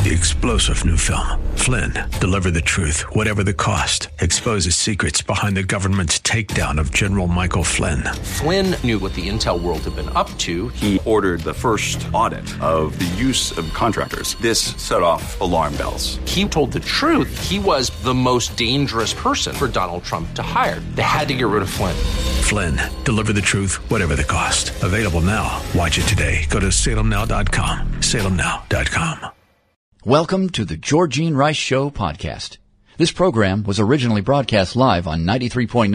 The explosive new film, Flynn, deliver the truth, whatever the cost, exposes secrets behind the government's takedown of General Michael Flynn. Flynn knew what the intel world had been up to. He ordered the first audit of the use of contractors. This set off alarm bells. He told the truth. He was the most dangerous person for Donald Trump to hire. They had to get rid of Flynn. Flynn, deliver the truth, whatever the cost. Available now. Watch it today. Go to salemnow.com. salemnow.com. Welcome to the Georgene Rice Show podcast. This program was originally broadcast live on 93.9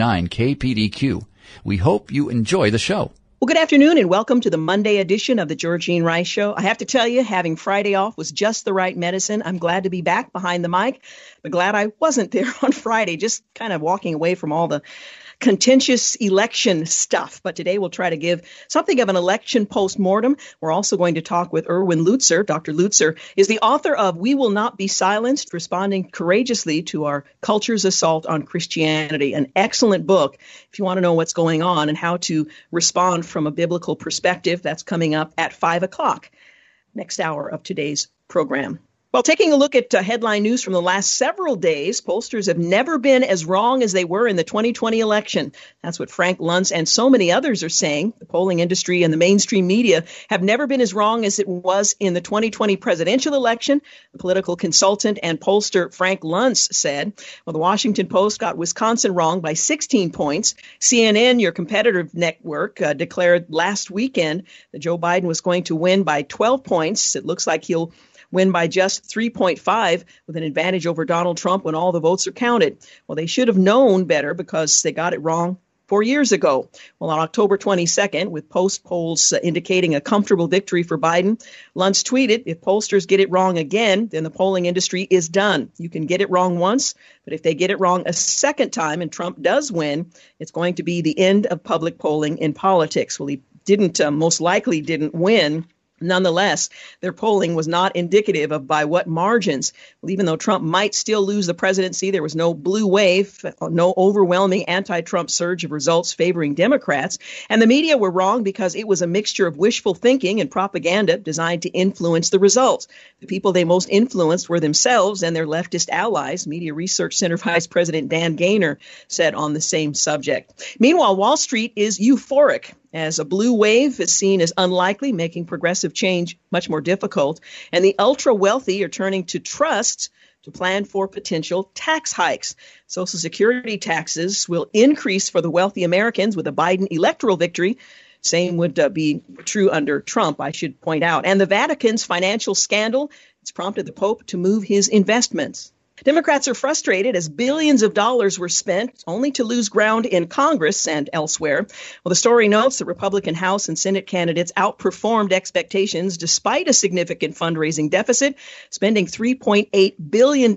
KPDQ. We hope you enjoy the show. Well, good afternoon and welcome to the Monday edition of the Georgene Rice Show. I have to tell you, having Friday off was just the right medicine. I'm glad to be back behind the mic, but glad I wasn't there on Friday, just kind of walking away from all the contentious election stuff. But today we'll try to give something of an election post-mortem. We're also going to talk with Erwin Lutzer. Dr. Lutzer is the author of We Will Not Be Silenced, Responding Courageously to Our Culture's Assault on Christianity, an excellent book if you want to know what's going on and how to respond from a biblical perspective. That's coming up at 5 o'clock, next hour of today's program. Well, taking a look at headline news from the last several days, pollsters have never been as wrong as they were in the 2020 election. That's what Frank Luntz and so many others are saying. The polling industry and the mainstream media have never been as wrong as it was in the 2020 presidential election. The political consultant and pollster Frank Luntz said, well, the Washington Post got Wisconsin wrong by 16 points. CNN, your competitor network, declared last weekend that Joe Biden was going to win by 12 points. It looks like he'll win by just 3.5 with an advantage over Donald Trump when all the votes are counted. Well, they should have known better because they got it wrong 4 years ago. Well, on October 22nd, with Post polls indicating a comfortable victory for Biden, Luntz tweeted, if pollsters get it wrong again, then the polling industry is done. You can get it wrong once, but if they get it wrong a second time and Trump does win, it's going to be the end of public polling in politics. Well, he most likely didn't win. Nonetheless, their polling was not indicative of by what margins. Well, even though Trump might still lose the presidency, there was no blue wave, no overwhelming anti-Trump surge of results favoring Democrats. And the media were wrong because it was a mixture of wishful thinking and propaganda designed to influence the results. The people they most influenced were themselves and their leftist allies, Media Research Center Vice President Dan Gaynor said on the same subject. Meanwhile, Wall Street is euphoric, as a blue wave is seen as unlikely, making progressive change much more difficult. And the ultra-wealthy are turning to trusts to plan for potential tax hikes. Social Security taxes will increase for the wealthy Americans with a Biden electoral victory. Same would be true under Trump, I should point out. And the Vatican's financial scandal, it's prompted the Pope to move his investments. Democrats are frustrated as billions of dollars were spent only to lose ground in Congress and elsewhere. Well, the story notes that Republican House and Senate candidates outperformed expectations despite a significant fundraising deficit, spending $3.8 billion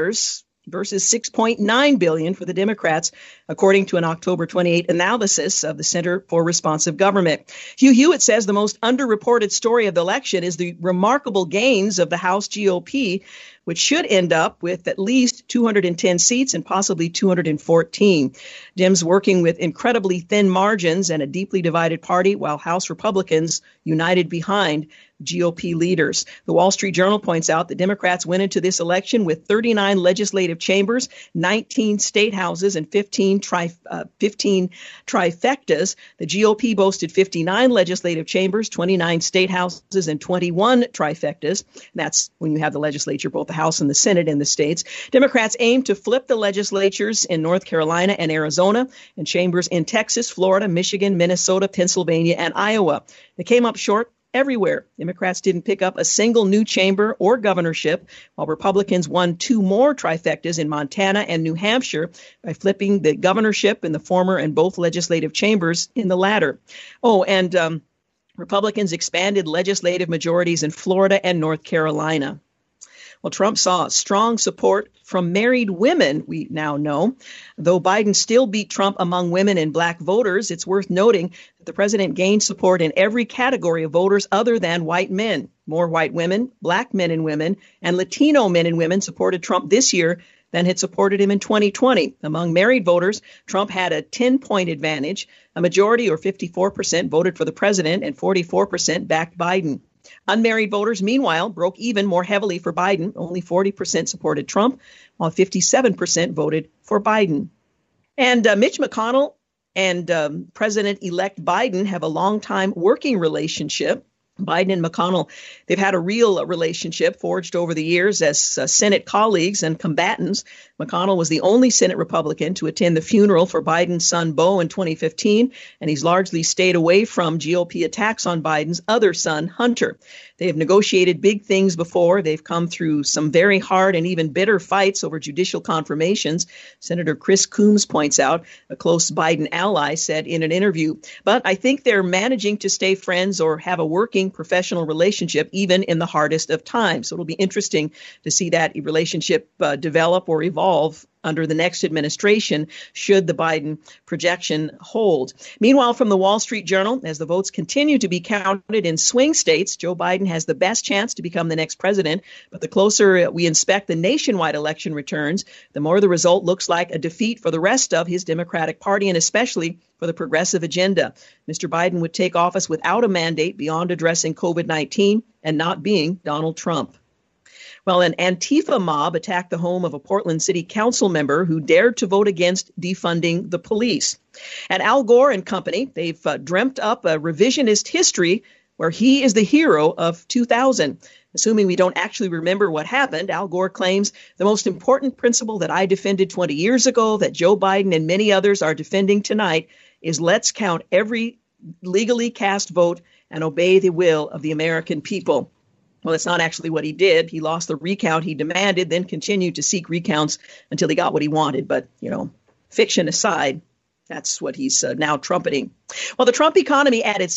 versus $6.9 billion for the Democrats, according to an October 28 analysis of the Center for Responsive Government. Hugh Hewitt says the most underreported story of the election is the remarkable gains of the House GOP, which should end up with at least 210 seats and possibly 214. Dems working with incredibly thin margins and a deeply divided party, while House Republicans united behind GOP leaders. The Wall Street Journal points out that Democrats went into this election with 39 legislative chambers, 19 state houses, and 15 trifectas. The GOP boasted 59 legislative chambers, 29 state houses, and 21 trifectas. That's when you have the legislature, both the House and the Senate in the states. Democrats aim to flip the legislatures in North Carolina and Arizona, and chambers in Texas, Florida, Michigan, Minnesota, Pennsylvania, and Iowa. They came up short everywhere. Democrats didn't pick up a single new chamber or governorship, while Republicans won 2 more trifectas in Montana and New Hampshire by flipping the governorship in the former and both legislative chambers in the latter. Oh, and Republicans expanded legislative majorities in Florida and North Carolina. Well, Trump saw strong support from married women, we now know. Though Biden still beat Trump among women and black voters, it's worth noting that the president gained support in every category of voters other than white men. More white women, black men and women, and Latino men and women supported Trump this year than had supported him in 2020. Among married voters, Trump had a 10-point advantage. A majority, or 54%, voted for the president and 44% backed Biden. Unmarried voters, meanwhile, broke even more heavily for Biden. Only 40% supported Trump, while 57% voted for Biden. And Mitch McConnell and President-elect Biden have a long-time working relationship. Biden and McConnell, they've had a real relationship forged over the years as Senate colleagues and combatants. McConnell was the only Senate Republican to attend the funeral for Biden's son, Beau, in 2015, and he's largely stayed away from GOP attacks on Biden's other son, Hunter. They have negotiated big things before. They've come through some very hard and even bitter fights over judicial confirmations. Senator Chris Coons points out, a close Biden ally said in an interview. But I think they're managing to stay friends or have a working professional relationship, even in the hardest of times. So it'll be interesting to see that relationship develop or evolve under the next administration, should the Biden projection hold. Meanwhile, from the Wall Street Journal, as the votes continue to be counted in swing states, Joe Biden has the best chance to become the next president. But the closer we inspect the nationwide election returns, the more the result looks like a defeat for the rest of his Democratic Party, and especially for the progressive agenda. Mr. Biden would take office without a mandate beyond addressing COVID-19 and not being Donald Trump. Well, an Antifa mob attacked the home of a Portland City Council member who dared to vote against defunding the police. And Al Gore and company, they've dreamt up a revisionist history where he is the hero of 2000. Assuming we don't actually remember what happened, Al Gore claims the most important principle that I defended 20 years ago, that Joe Biden and many others are defending tonight, is let's count every legally cast vote and obey the will of the American people. Well, that's not actually what he did. He lost the recount he demanded, then continued to seek recounts until he got what he wanted. But, fiction aside, that's what he's now trumpeting. Well, the Trump economy added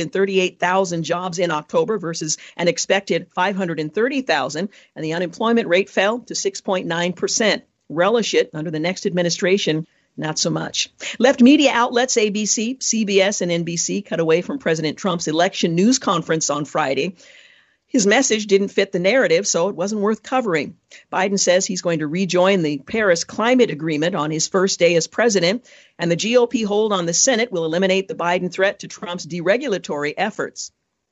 638,000 jobs in October versus an expected 530,000, and the unemployment rate fell to 6.9%. Relish it under the next administration. Not so much. Left media outlets ABC, CBS, and NBC cut away from President Trump's election news conference on Friday. His message didn't fit the narrative, so it wasn't worth covering. Biden says he's going to rejoin the Paris Climate Agreement on his first day as president, and the GOP hold on the Senate will eliminate the Biden threat to Trump's deregulatory efforts.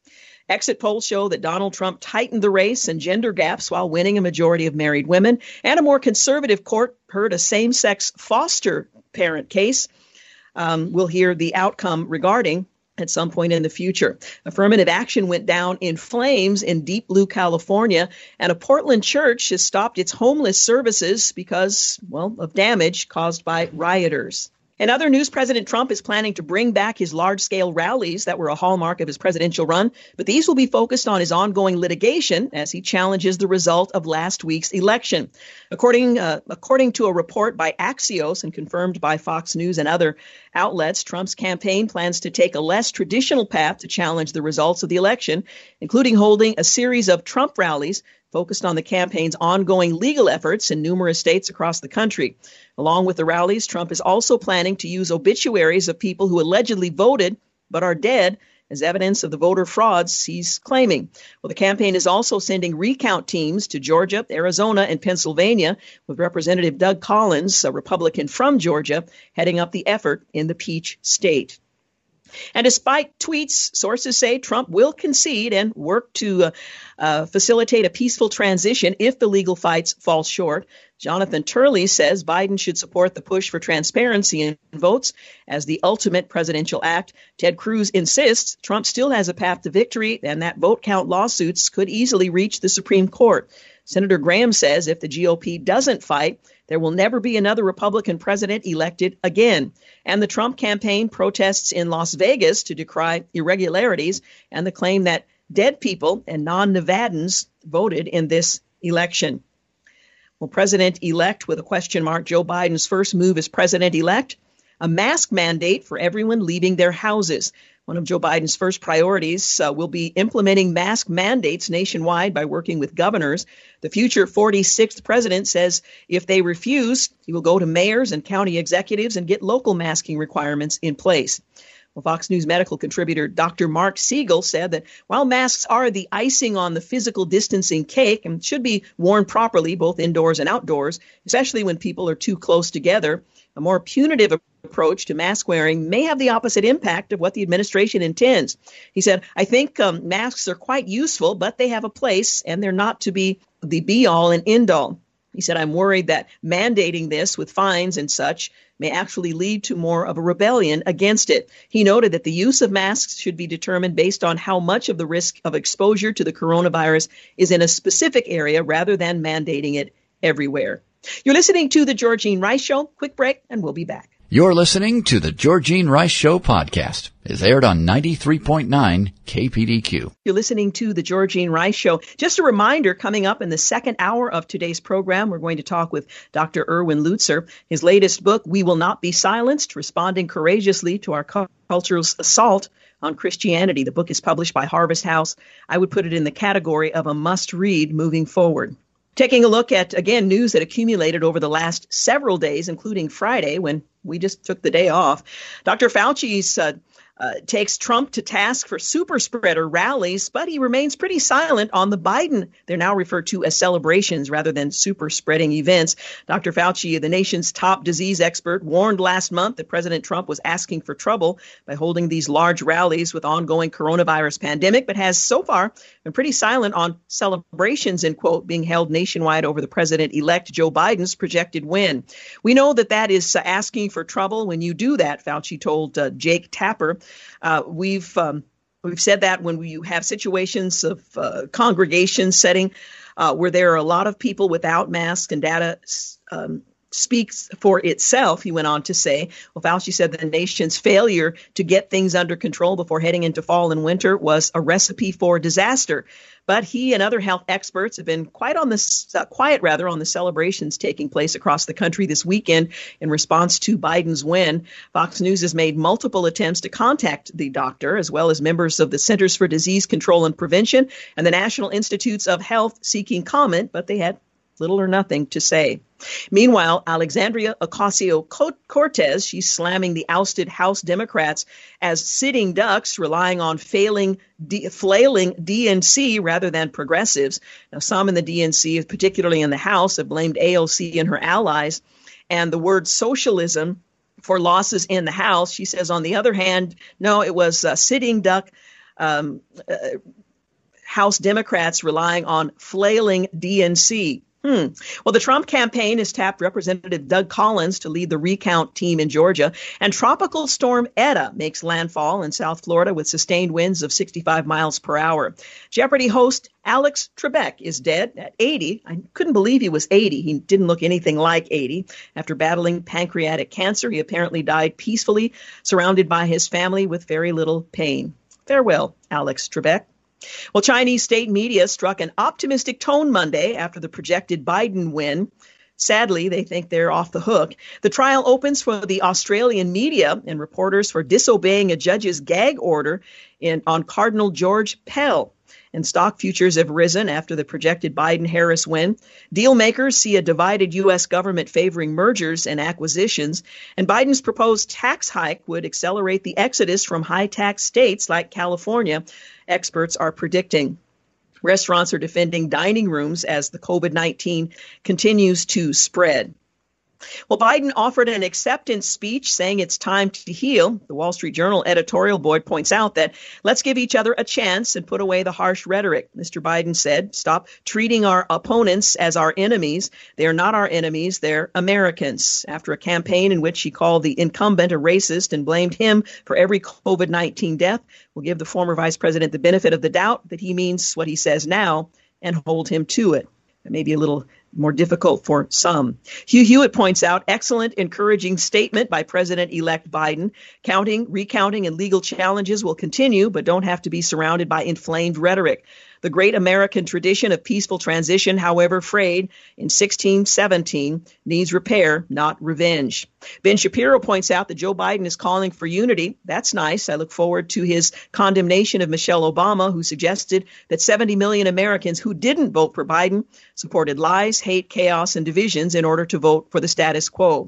Exit polls show that Donald Trump tightened the race and gender gaps while winning a majority of married women, and a more conservative court heard a same-sex foster parent case. We'll hear the outcome regarding at some point in the future. Affirmative action went down in flames in Deep Blue, California, and a Portland church has stopped its homeless services because, of damage caused by rioters. In other news, President Trump is planning to bring back his large-scale rallies that were a hallmark of his presidential run, but these will be focused on his ongoing litigation as he challenges the result of last week's election. According to a report by Axios and confirmed by Fox News and other outlets, Trump's campaign plans to take a less traditional path to challenge the results of the election, including holding a series of Trump rallies focused on the campaign's ongoing legal efforts in numerous states across the country. Along with the rallies, Trump is also planning to use obituaries of people who allegedly voted but are dead as evidence of the voter frauds he's claiming. Well, the campaign is also sending recount teams to Georgia, Arizona, and Pennsylvania, with Representative Doug Collins, a Republican from Georgia, heading up the effort in the Peach State. And despite tweets, sources say Trump will concede and work to facilitate a peaceful transition if the legal fights fall short. Jonathan Turley says Biden should support the push for transparency in votes as the ultimate presidential act. Ted Cruz insists Trump still has a path to victory and that vote count lawsuits could easily reach the Supreme Court. Senator Graham says if the GOP doesn't fight, there will never be another Republican president elected again. And the Trump campaign protests in Las Vegas to decry irregularities and the claim that dead people and non-Nevadans voted in this election. Well, President-elect with a question mark, Joe Biden's first move as president-elect, a mask mandate for everyone leaving their houses. One of Joe Biden's first priorities will be implementing mask mandates nationwide by working with governors. The future 46th president says if they refuse, he will go to mayors and county executives and get local masking requirements in place. Well, Fox News medical contributor Dr. Mark Siegel said that while masks are the icing on the physical distancing cake and should be worn properly both indoors and outdoors, especially when people are too close together, a more punitive approach to mask wearing may have the opposite impact of what the administration intends. He said, I think masks are quite useful, but they have a place and they're not to be the be-all and end-all. He said, I'm worried that mandating this with fines and such may actually lead to more of a rebellion against it. He noted that the use of masks should be determined based on how much of the risk of exposure to the coronavirus is in a specific area rather than mandating it everywhere. You're listening to The Georgene Rice Show. Quick break, and we'll be back. You're listening to The Georgene Rice Show podcast. It's aired on 93.9 KPDQ. You're listening to The Georgene Rice Show. Just a reminder, coming up in the second hour of today's program, we're going to talk with Dr. Erwin Lutzer. His latest book, We Will Not Be Silenced, Responding Courageously to Our Culture's Assault on Christianity. The book is published by Harvest House. I would put it in the category of a must-read moving forward. Taking a look at, again, news that accumulated over the last several days, including Friday when we just took the day off. Dr. Fauci's takes Trump to task for super spreader rallies, but he remains pretty silent on the Biden. They're now referred to as celebrations rather than super spreading events. Dr. Fauci, the nation's top disease expert, warned last month that President Trump was asking for trouble by holding these large rallies with ongoing coronavirus pandemic, but has so far been pretty silent on celebrations, in quote, being held nationwide over the president-elect Joe Biden's projected win. We know that is asking for trouble when you do that, Fauci told Jake Tapper. We've said that when you have situations of congregation setting where there are a lot of people without masks and data speaks for itself, he went on to say. Well, Fauci said the nation's failure to get things under control before heading into fall and winter was a recipe for disaster. But he and other health experts have been quiet on the celebrations taking place across the country this weekend in response to Biden's win. Fox News has made multiple attempts to contact the doctor, as well as members of the Centers for Disease Control and Prevention and the National Institutes of Health seeking comment, but they had little or nothing to say. Meanwhile, Alexandria Ocasio-Cortez, she's slamming the ousted House Democrats as sitting ducks, relying on flailing DNC rather than progressives. Now, some in the DNC, particularly in the House, have blamed AOC and her allies and the word socialism for losses in the House. She says, on the other hand, no, it was sitting duck House Democrats relying on flailing DNC. Well, the Trump campaign has tapped Representative Doug Collins to lead the recount team in Georgia, and Tropical Storm Eta makes landfall in South Florida with sustained winds of 65 miles per hour. Jeopardy host Alex Trebek is dead at 80. I couldn't believe he was 80. He didn't look anything like 80. After battling pancreatic cancer, he apparently died peacefully, surrounded by his family with very little pain. Farewell, Alex Trebek. Well, Chinese state media struck an optimistic tone Monday after the projected Biden win. Sadly, they think they're off the hook. The trial opens for the Australian media and reporters for disobeying a judge's gag order on Cardinal George Pell. And stock futures have risen after the projected Biden-Harris win. Deal makers see a divided U.S. government favoring mergers and acquisitions. And Biden's proposed tax hike would accelerate the exodus from high-tax states like California, experts are predicting. Restaurants are defending dining rooms as the COVID-19 continues to spread. Well, Biden offered an acceptance speech saying it's time to heal. The Wall Street Journal editorial board points out that let's give each other a chance and put away the harsh rhetoric. Mr. Biden said, stop treating our opponents as our enemies. They are not our enemies. They're Americans. After a campaign in which he called the incumbent a racist and blamed him for every COVID-19 death, we'll give the former vice president the benefit of the doubt that he means what he says now and hold him to it. It may be a little more difficult for some. Hugh Hewitt points out, excellent, encouraging statement by President-elect Biden. Counting, recounting, and legal challenges will continue, but don't have to be surrounded by inflamed rhetoric. The great American tradition of peaceful transition, however frayed in 1617, needs repair, not revenge. Ben Shapiro points out that Joe Biden is calling for unity. That's nice. I look forward to his condemnation of Michelle Obama, who suggested that 70 million Americans who didn't vote for Biden supported lies, hate, chaos, and divisions in order to vote for the status quo.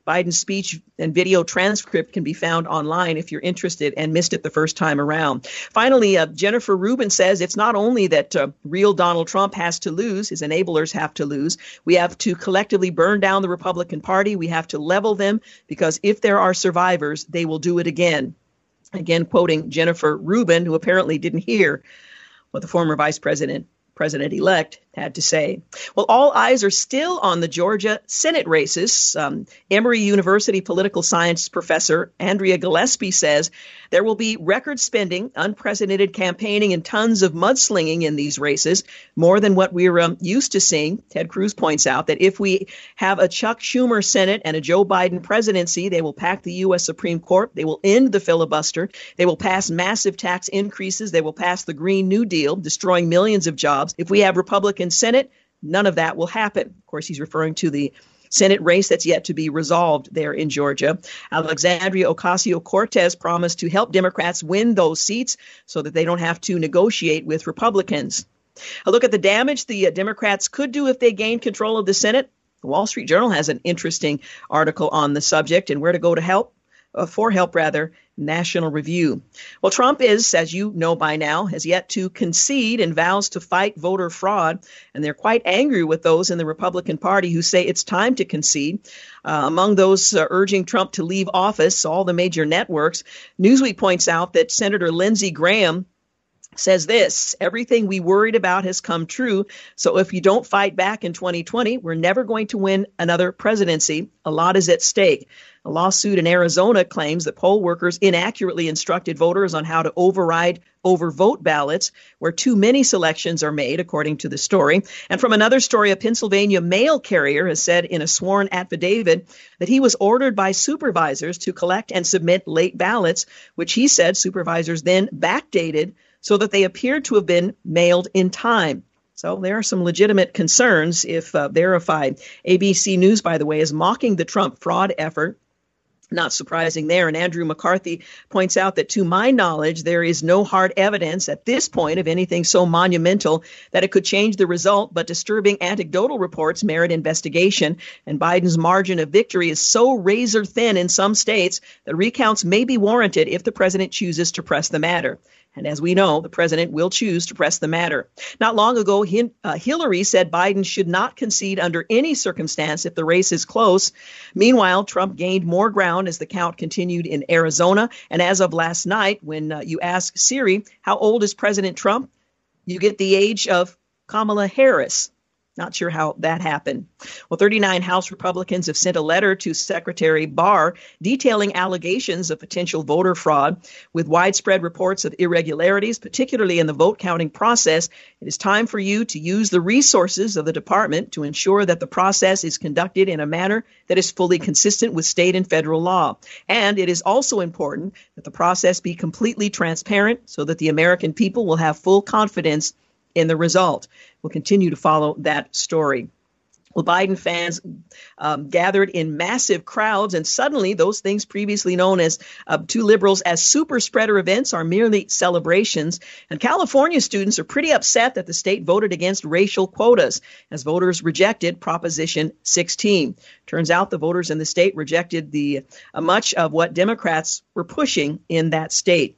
Biden's speech and video transcript can be found online if you're interested and missed it the first time around. Finally, Jennifer Rubin says it's not only that real Donald Trump has to lose, his enablers have to lose. We have to collectively burn down the Republican Party. We have to level them, because if there are survivors, they will do it again. Again, quoting Jennifer Rubin, who apparently didn't hear what the former president-elect had to say. Well, all eyes are still on the Georgia Senate races. Emory University political science professor Andrea Gillespie says there will be record spending, unprecedented campaigning, and tons of mudslinging in these races, more than what we're used to seeing. Ted Cruz points out that if we have a Chuck Schumer Senate and a Joe Biden presidency, they will pack the U.S. Supreme Court. They will end the filibuster. They will pass massive tax increases. They will pass the Green New Deal, destroying millions of jobs. If we have Republican Senate, none of that will happen. Of course, he's referring to the Senate race that's yet to be resolved there in Georgia. Alexandria Ocasio-Cortez promised to help Democrats win those seats so that they don't have to negotiate with Republicans. A look at the damage the Democrats could do if they gain control of the Senate. The Wall Street Journal has an interesting article on the subject, and where to go to help. For help, National Review. Well, Trump is, as you know by now, has yet to concede and vows to fight voter fraud. And they're quite angry with those in the Republican Party who say it's time to concede. Among those urging Trump to leave office, all the major networks, Newsweek points out that Senator Lindsey Graham says this: everything we worried about has come true. So if you don't fight back in 2020, we're never going to win another presidency. A lot is at stake. A lawsuit in Arizona claims that poll workers inaccurately instructed voters on how to overvote ballots, where too many selections are made, according to the story. And from another story, a Pennsylvania mail carrier has said in a sworn affidavit that he was ordered by supervisors to collect and submit late ballots, which he said supervisors then backdated so that they appeared to have been mailed in time. So there are some legitimate concerns if verified. ABC News, by the way, is mocking the Trump fraud effort. Not surprising there. And Andrew McCarthy points out that, to my knowledge, there is no hard evidence at this point of anything so monumental that it could change the result, but disturbing anecdotal reports merit investigation. And Biden's margin of victory is so razor thin in some states that recounts may be warranted if the president chooses to press the matter. And as we know, the president will choose to press the matter. Not long ago, Hillary said Biden should not concede under any circumstance if the race is close. Meanwhile, Trump gained more ground as the count continued in Arizona. And as of last night, when you ask Siri, how old is President Trump? You get the age of Kamala Harris. Not sure how that happened. Well, 39 House Republicans have sent a letter to Secretary Barr detailing allegations of potential voter fraud. With widespread reports of irregularities, particularly in the vote counting process, it is time for you to use the resources of the department to ensure that the process is conducted in a manner that is fully consistent with state and federal law. And it is also important that the process be completely transparent so that the American people will have full confidence in the result. We'll continue to follow that story. Well, Biden fans gathered in massive crowds, and suddenly those things previously known as to liberals as super spreader events are merely celebrations. And California students are pretty upset that the state voted against racial quotas as voters rejected Proposition 16. Turns out the voters in the state rejected much of what Democrats were pushing in that state.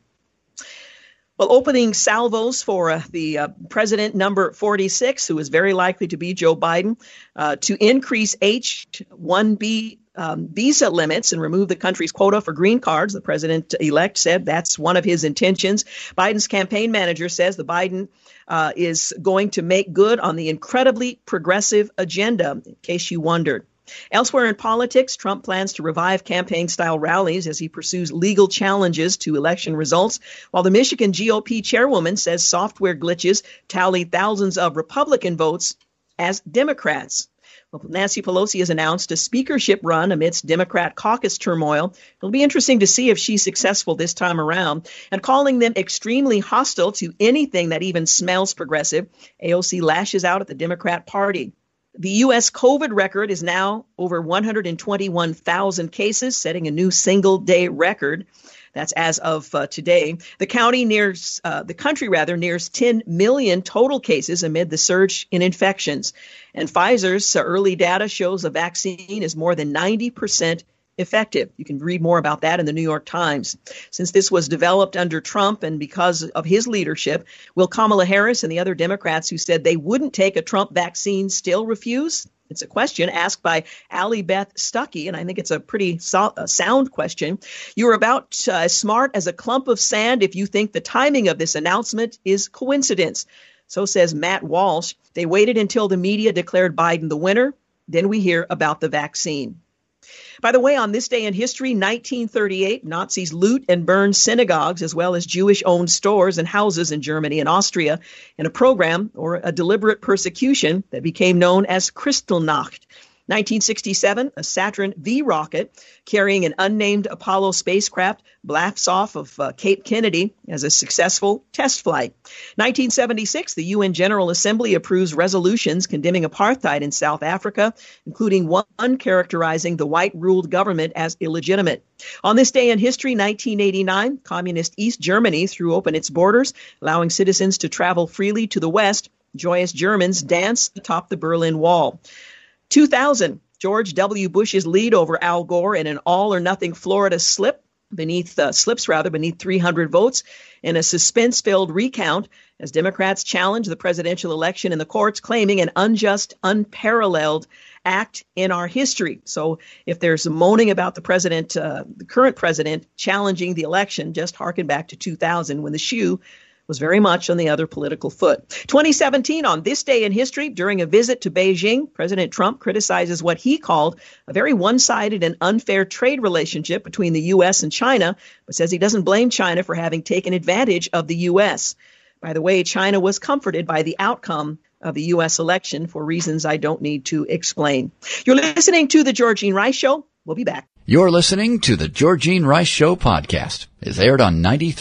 Well, opening salvos for the president number 46, who is very likely to be Joe Biden, to increase H-1B visa limits and remove the country's quota for green cards. The president-elect said that's one of his intentions. Biden's campaign manager says the Biden is going to make good on the incredibly progressive agenda, in case you wondered. Elsewhere in politics, Trump plans to revive campaign-style rallies as he pursues legal challenges to election results, while the Michigan GOP chairwoman says software glitches tallied thousands of Republican votes as Democrats. Well, Nancy Pelosi has announced a speakership run amidst Democrat caucus turmoil. It'll be interesting to see if she's successful this time around. And calling them extremely hostile to anything that even smells progressive, AOC lashes out at the Democrat Party. The U.S. COVID record is now over 121,000 cases, setting a new single-day record. That's as of today. The country nears 10 million total cases amid the surge in infections. And Pfizer's early data shows the vaccine is more than 90% effective. You can read more about that in the New York Times. Since this was developed under Trump and because of his leadership, will Kamala Harris and the other Democrats who said they wouldn't take a Trump vaccine still refuse? It's a question asked by Allie Beth Stuckey, and I think it's a pretty sound question. You're about as smart as a clump of sand if you think the timing of this announcement is coincidence. So says Matt Walsh. They waited until the media declared Biden the winner. Then we hear about the vaccine. By the way, on this day in history, 1938, Nazis loot and burn synagogues as well as Jewish-owned stores and houses in Germany and Austria in a program or a deliberate persecution that became known as Kristallnacht. 1967, a Saturn V rocket carrying an unnamed Apollo spacecraft blasts off of Cape Kennedy as a successful test flight. 1976, the UN General Assembly approves resolutions condemning apartheid in South Africa, including one characterizing the white-ruled government as illegitimate. On this day in history, 1989, communist East Germany threw open its borders, allowing citizens to travel freely to the west. Joyous Germans dance atop the Berlin Wall. 2000, George W. Bush's lead over Al Gore in an all-or-nothing Florida beneath 300 votes in a suspense-filled recount as Democrats challenge the presidential election in the courts, claiming an unjust, unparalleled act in our history. So if there's moaning about the current president challenging the election, just harken back to 2000 when the shoe was very much on the other political foot. 2017, on this day in history, during a visit to Beijing, President Trump criticizes what he called a very one-sided and unfair trade relationship between the U.S. and China, but says he doesn't blame China for having taken advantage of the U.S. By the way, China was comforted by the outcome of the U.S. election for reasons I don't need to explain. You're listening to The Georgene Rice Show. We'll be back. You're listening to the Georgene Rice Show podcast. It's aired on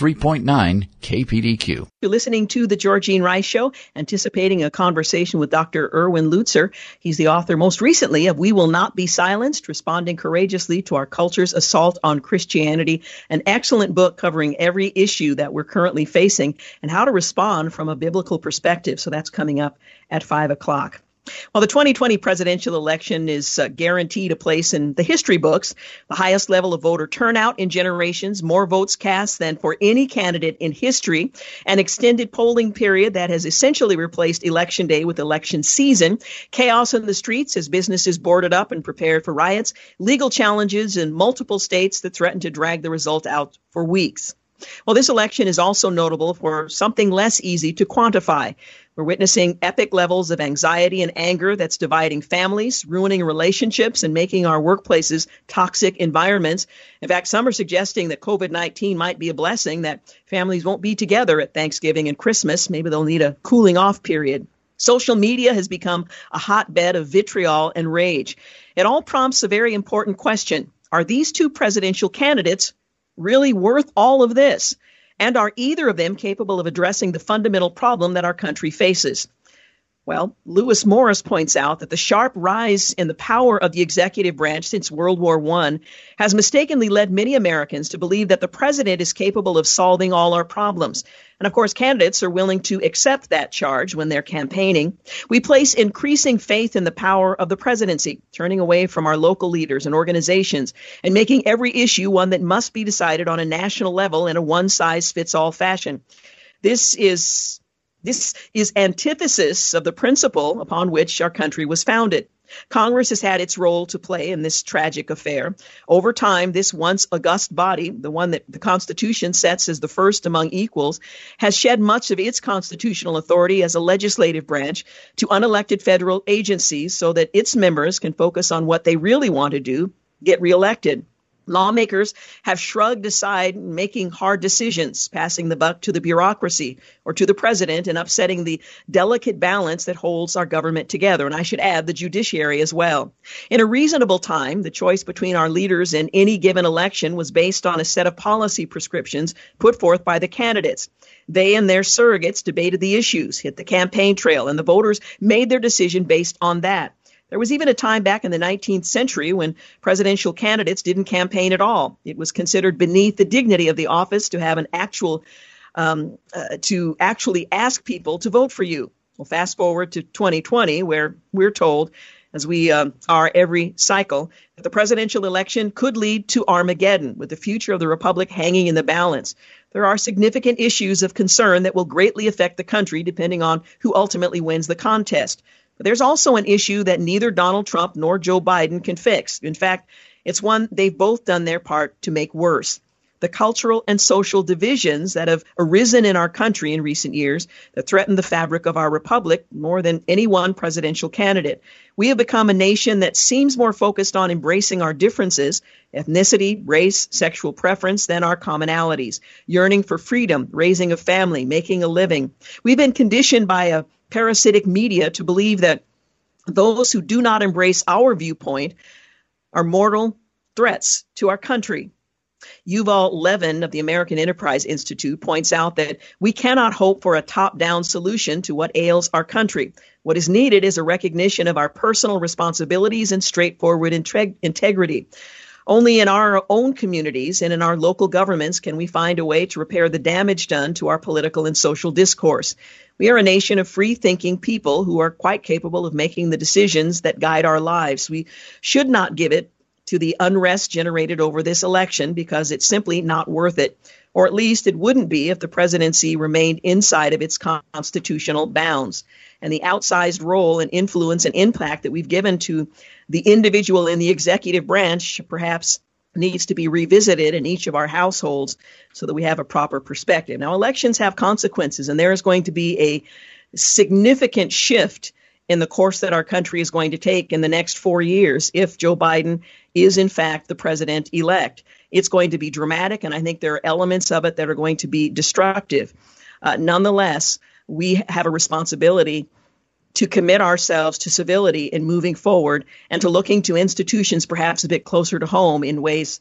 93.9 KPDQ. You're listening to the Georgene Rice Show, anticipating a conversation with Dr. Erwin Lutzer. He's the author most recently of We Will Not Be Silenced, Responding Courageously to Our Culture's Assault on Christianity, an excellent book covering every issue that we're currently facing and how to respond from a biblical perspective. So that's coming up at 5 o'clock. Well, the 2020 presidential election is guaranteed a place in the history books, the highest level of voter turnout in generations, more votes cast than for any candidate in history, an extended polling period that has essentially replaced Election Day with election season, chaos in the streets as businesses boarded up and prepared for riots, legal challenges in multiple states that threaten to drag the result out for weeks. Well, this election is also notable for something less easy to quantify. We're witnessing epic levels of anxiety and anger that's dividing families, ruining relationships, and making our workplaces toxic environments. In fact, some are suggesting that COVID-19 might be a blessing, that families won't be together at Thanksgiving and Christmas. Maybe they'll need a cooling off period. Social media has become a hotbed of vitriol and rage. It all prompts a very important question. Are these two presidential candidates really worth all of this? And are either of them capable of addressing the fundamental problem that our country faces? Well, Lewis Morris points out that the sharp rise in the power of the executive branch since World War I has mistakenly led many Americans to believe that the president is capable of solving all our problems. And of course, candidates are willing to accept that charge when they're campaigning. We place increasing faith in the power of the presidency, turning away from our local leaders and organizations and making every issue one that must be decided on a national level in a one-size-fits-all fashion. This is antithesis of the principle upon which our country was founded. Congress has had its role to play in this tragic affair. Over time, this once august body, the one that the Constitution sets as the first among equals, has shed much of its constitutional authority as a legislative branch to unelected federal agencies so that its members can focus on what they really want to do, get reelected. Lawmakers have shrugged aside making hard decisions, passing the buck to the bureaucracy or to the president and upsetting the delicate balance that holds our government together. And I should add the judiciary as well. In a reasonable time, the choice between our leaders in any given election was based on a set of policy prescriptions put forth by the candidates. They and their surrogates debated the issues, hit the campaign trail, and the voters made their decision based on that. There was even a time back in the 19th century when presidential candidates didn't campaign at all. It was considered beneath the dignity of the office to have to actually ask people to vote for you. Well, fast forward to 2020, where we're told as we are every cycle, that the presidential election could lead to Armageddon, with the future of the republic hanging in the balance. There are significant issues of concern that will greatly affect the country depending on who ultimately wins the contest. But there's also an issue that neither Donald Trump nor Joe Biden can fix. In fact, it's one they've both done their part to make worse. The cultural and social divisions that have arisen in our country in recent years that threaten the fabric of our republic more than any one presidential candidate. We have become a nation that seems more focused on embracing our differences, ethnicity, race, sexual preference, than our commonalities, yearning for freedom, raising a family, making a living. We've been conditioned by a parasitic media to believe that those who do not embrace our viewpoint are mortal threats to our country. Yuval Levin of the American Enterprise Institute points out that we cannot hope for a top-down solution to what ails our country. What is needed is a recognition of our personal responsibilities and straightforward integrity. Only in our own communities and in our local governments can we find a way to repair the damage done to our political and social discourse. We are a nation of free-thinking people who are quite capable of making the decisions that guide our lives. We should not give it to the unrest generated over this election because it's simply not worth it. Or at least it wouldn't be if the presidency remained inside of its constitutional bounds. And the outsized role and influence and impact that we've given to the individual in the executive branch perhaps needs to be revisited in each of our households so that we have a proper perspective. Now, elections have consequences, and there is going to be a significant shift in the course that our country is going to take in the next 4 years if Joe Biden is, in fact, the president-elect. It's going to be dramatic, and I think there are elements of it that are going to be destructive. Nonetheless, we have a responsibility to commit ourselves to civility in moving forward and to looking to institutions perhaps a bit closer to home in ways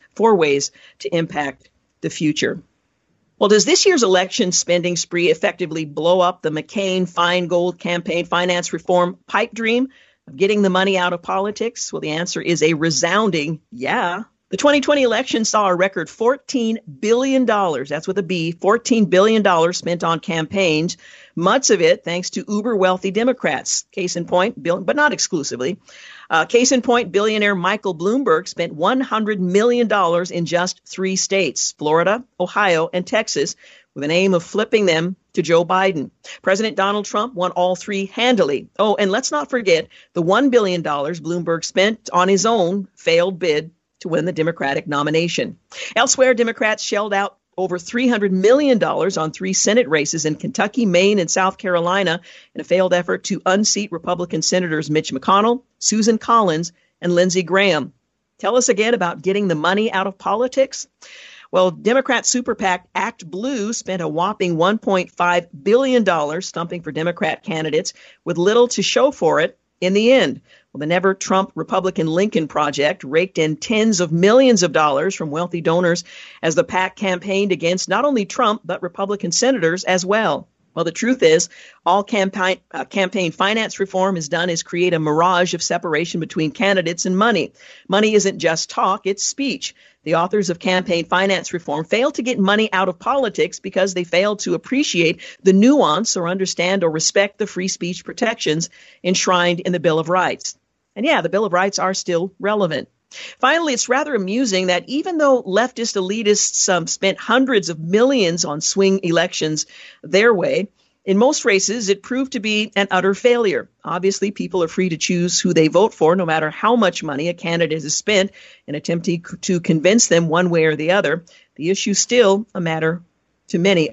to impact the future. Well, does this year's election spending spree effectively blow up the McCain-Feingold campaign finance reform pipe dream of getting the money out of politics? Well, the answer is a resounding yeah. The 2020 election saw a record $14 billion, that's with a B, $14 billion spent on campaigns, much of it thanks to uber-wealthy Democrats. Case in point, but not exclusively. Case in point, billionaire Michael Bloomberg spent $100 million in just 3 states, Florida, Ohio, and Texas, with an aim of flipping them to Joe Biden. President Donald Trump won all 3 handily. Oh, and let's not forget the $1 billion Bloomberg spent on his own failed bid to win the Democratic nomination. Elsewhere, Democrats shelled out over $300 million on 3 Senate races in Kentucky, Maine, and South Carolina in a failed effort to unseat Republican Senators Mitch McConnell, Susan Collins, and Lindsey Graham. Tell us again about getting the money out of politics. Well, Democrat super PAC Act Blue spent a whopping $1.5 billion stumping for Democrat candidates with little to show for it in the end. Well, the never-Trump Republican Lincoln Project raked in tens of millions of dollars from wealthy donors as the PAC campaigned against not only Trump, but Republican senators as well. Well, the truth is, all campaign finance reform has done is create a mirage of separation between candidates and money. Money isn't just talk, it's speech. The authors of campaign finance reform failed to get money out of politics because they failed to appreciate the nuance or understand or respect the free speech protections enshrined in the Bill of Rights. And yeah, the Bill of Rights are still relevant. Finally, it's rather amusing that even though leftist elitists spent hundreds of millions on swing elections their way, in most races, it proved to be an utter failure. Obviously, people are free to choose who they vote for, no matter how much money a candidate has spent in attempting to convince them one way or the other. The issue is still a matter to many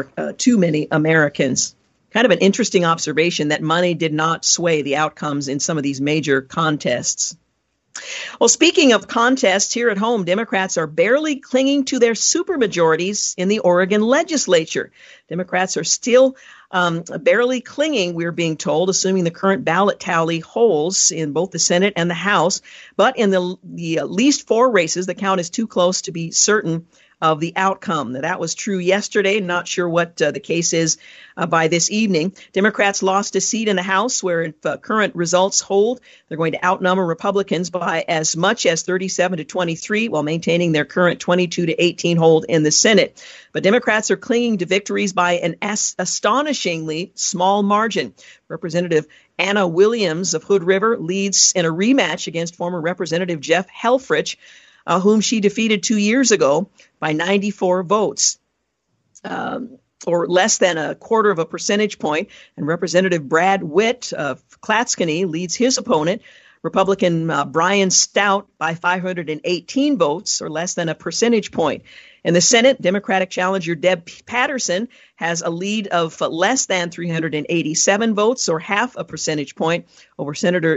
Americans. Kind of an interesting observation that money did not sway the outcomes in some of these major contests. Well, speaking of contests, here at home, Democrats are barely clinging to their supermajorities in the Oregon legislature. Democrats are still barely clinging, we're being told, assuming the current ballot tally holds in both the Senate and the House. But in the least 4 races, the count is too close to be certain of the outcome. Now, that was true yesterday. Not sure what the case is by this evening. Democrats lost a seat in the House where, if current results hold, they're going to outnumber Republicans by as much as 37-23 while maintaining their current 22-18 hold in the Senate. But Democrats are clinging to victories by an astonishingly small margin. Representative Anna Williams of Hood River leads in a rematch against former Representative Jeff Helfrich, whom she defeated 2 years ago by 94 votes, or less than a quarter of a percentage point. And Representative Brad Witt of Clatskanie leads his opponent, Republican Brian Stout, by 518 votes, or less than a percentage point. In the Senate, Democratic challenger Deb Patterson has a lead of less than 387 votes, or half a percentage point, over Senator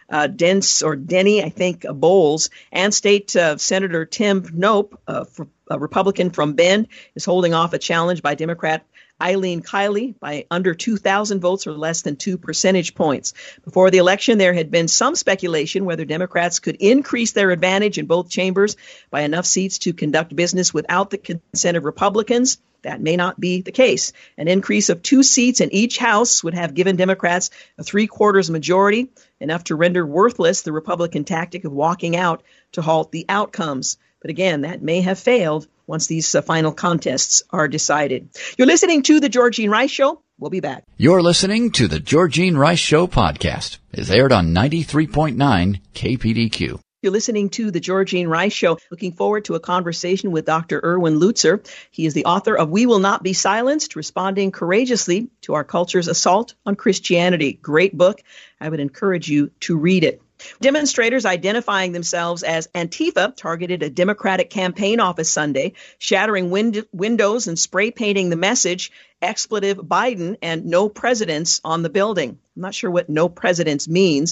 Denny Bowles. And State Senator Tim Knope, a Republican from Bend, is holding off a challenge by Democrat Eileen Kiley by under 2,000 votes, or less than 2 percentage points. Before the election, there had been some speculation whether Democrats could increase their advantage in both chambers by enough seats to conduct business without the consent of Republicans. That may not be the case. An increase of 2 seats in each house would have given Democrats a 3/4 majority, enough to render worthless the Republican tactic of walking out to halt the outcomes. But again, that may have failed once these final contests are decided. You're listening to The Georgene Rice Show. We'll be back. You're listening to The Georgene Rice Show podcast. It's aired on 93.9 KPDQ. You're listening to The Georgene Rice Show. Looking forward to a conversation with Dr. Erwin Lutzer. He is the author of We Will Not Be Silenced, Responding Courageously to Our Culture's Assault on Christianity. Great book. I would encourage you to read it. Demonstrators identifying themselves as Antifa targeted a Democratic campaign office Sunday, shattering windows and spray painting the message, expletive Biden and no presidents on the building. I'm not sure what no presidents means.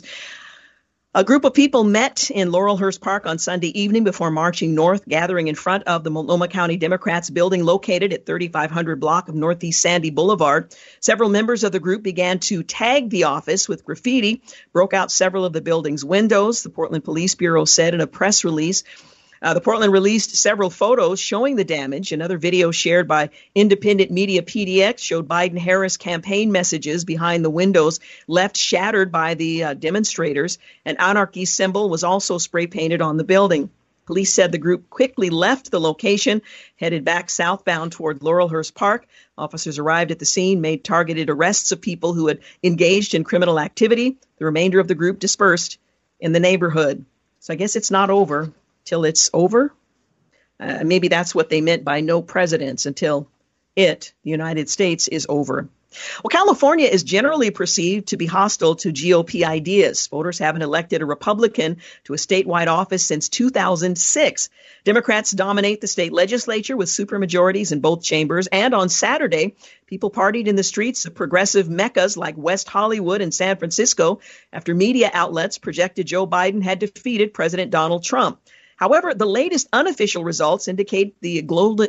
A group of people met in Laurelhurst Park on Sunday evening before marching north, gathering in front of the Multnomah County Democrats building located at 3500 block of Northeast Sandy Boulevard. Several members of the group began to tag the office with graffiti, broke out several of the building's windows, the Portland Police Bureau said in a press release. The Portland released several photos showing the damage. Another video shared by independent media PDX showed Biden-Harris campaign messages behind the windows left shattered by the demonstrators. An anarchy symbol was also spray painted on the building. Police said the group quickly left the location, headed back southbound toward Laurelhurst Park. Officers arrived at the scene, made targeted arrests of people who had engaged in criminal activity. The remainder of the group dispersed in the neighborhood. So I guess it's not over till it's over. Maybe that's what they meant by no presidents until the United States, is over. Well, California is generally perceived to be hostile to GOP ideas. Voters haven't elected a Republican to a statewide office since 2006. Democrats dominate the state legislature with supermajorities in both chambers. And on Saturday, people partied in the streets of progressive meccas like West Hollywood and San Francisco after media outlets projected Joe Biden had defeated President Donald Trump. However, the latest unofficial results indicate the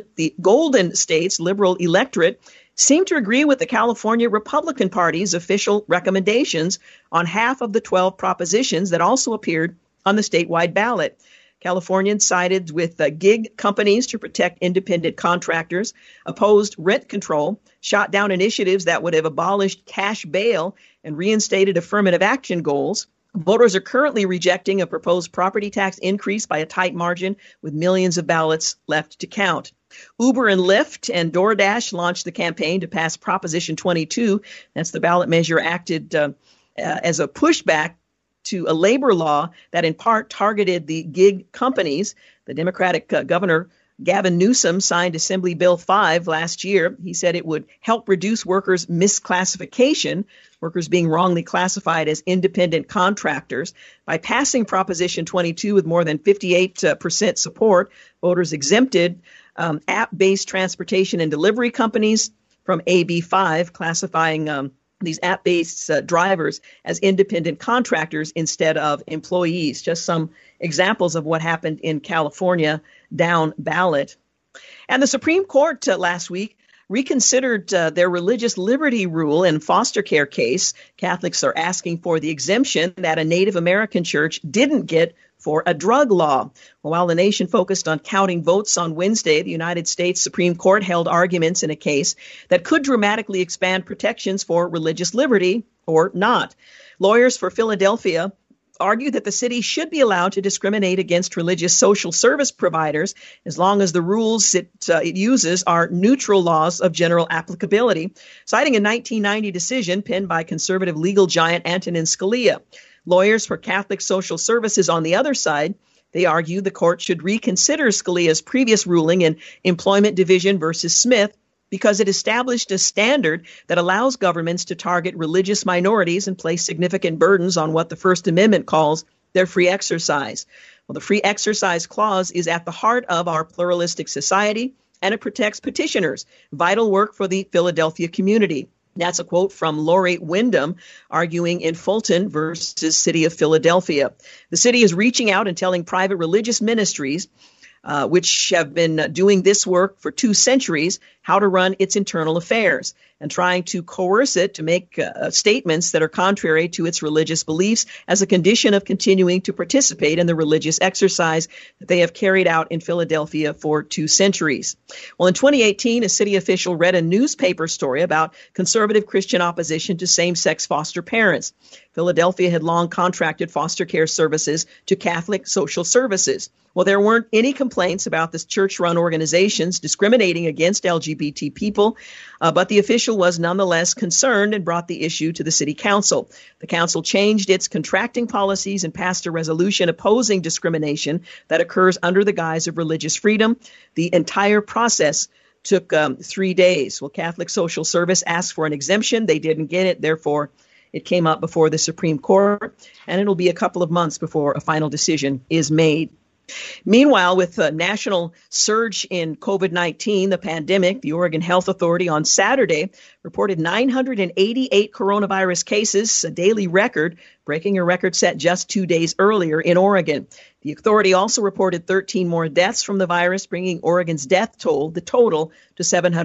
Golden State's liberal electorate seem to agree with the California Republican Party's official recommendations on half of the 12 propositions that also appeared on the statewide ballot. Californians sided with gig companies to protect independent contractors, opposed rent control, shot down initiatives that would have abolished cash bail and reinstated affirmative action goals. Voters are currently rejecting a proposed property tax increase by a tight margin, with millions of ballots left to count. Uber and Lyft and DoorDash launched the campaign to pass Proposition 22. That's the ballot measure acted as a pushback to a labor law that in part targeted the gig companies. The Democratic governor Gavin Newsom signed Assembly Bill 5 last year. He said it would help reduce workers' misclassification, workers being wrongly classified as independent contractors. By passing Proposition 22 with more than 58% support, voters exempted app-based transportation and delivery companies from AB 5, classifying these app-based drivers as independent contractors instead of employees. Just some examples of what happened in California down ballot. And the Supreme Court last week reconsidered their religious liberty rule in foster care case. Catholics are asking for the exemption that a Native American church didn't get for a drug law. While the nation focused on counting votes on Wednesday, the United States Supreme Court held arguments in a case that could dramatically expand protections for religious liberty or not. Lawyers for Philadelphia argued that the city should be allowed to discriminate against religious social service providers as long as the rules it uses are neutral laws of general applicability, citing a 1990 decision penned by conservative legal giant Antonin Scalia. Lawyers for Catholic Social Services on the other side, they argue the court should reconsider Scalia's previous ruling in Employment Division versus Smith because it established a standard that allows governments to target religious minorities and place significant burdens on what the First Amendment calls their free exercise. Well, the free exercise clause is at the heart of our pluralistic society, and it protects petitioners, vital work for the Philadelphia community. That's a quote from Lori Wyndham, arguing in Fulton versus City of Philadelphia. The city is reaching out and telling private religious ministries which have been doing this work for 2 centuries, how to run its internal affairs, and trying to coerce it to make statements that are contrary to its religious beliefs as a condition of continuing to participate in the religious exercise that they have carried out in Philadelphia for 2 centuries. Well, in 2018, a city official read a newspaper story about conservative Christian opposition to same-sex foster parents. Philadelphia had long contracted foster care services to Catholic Social Services. Well, there weren't any complaints about this church-run organizations discriminating against LGBT people, but the official was nonetheless concerned and brought the issue to the city council. The council changed its contracting policies and passed a resolution opposing discrimination that occurs under the guise of religious freedom. The entire process took 3 days. Well, Catholic Social Service asked for an exemption. They didn't get it. Therefore, it came up before the Supreme Court, and it'll be a couple of months before a final decision is made. Meanwhile, with the national surge in COVID-19, the pandemic, the Oregon Health Authority on Saturday reported 988 coronavirus cases, a daily record, breaking a record set just 2 days earlier in Oregon. The authority also reported 13 more deaths from the virus, bringing Oregon's death toll, the total, to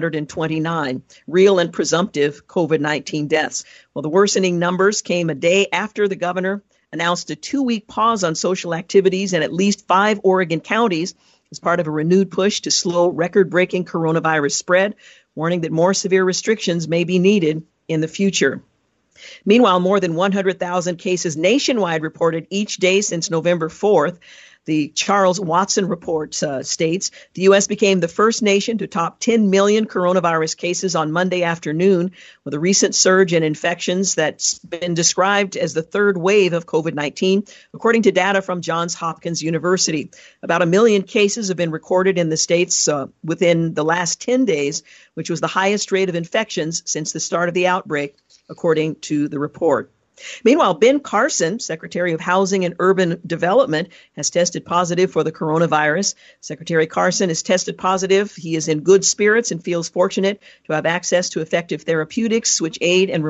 729, real and presumptive COVID-19 deaths. Well, the worsening numbers came a day after the governor announced a 2-week pause on social activities in at least 5 Oregon counties as part of a renewed push to slow record-breaking coronavirus spread, warning that more severe restrictions may be needed in the future. Meanwhile, more than 100,000 cases nationwide reported each day since November 4th. The Charles Watson report states the U.S. became the first nation to top 10 million coronavirus cases on Monday afternoon, with a recent surge in infections that's been described as the third wave of COVID-19, according to data from Johns Hopkins University. About 1 million cases have been recorded in the states within the last 10 days, which was the highest rate of infections since the start of the outbreak, according to the report. Meanwhile, Ben Carson, Secretary of Housing and Urban Development, has tested positive for the coronavirus. Secretary Carson has tested positive. He is in good spirits and feels fortunate to have access to effective therapeutics, which aid in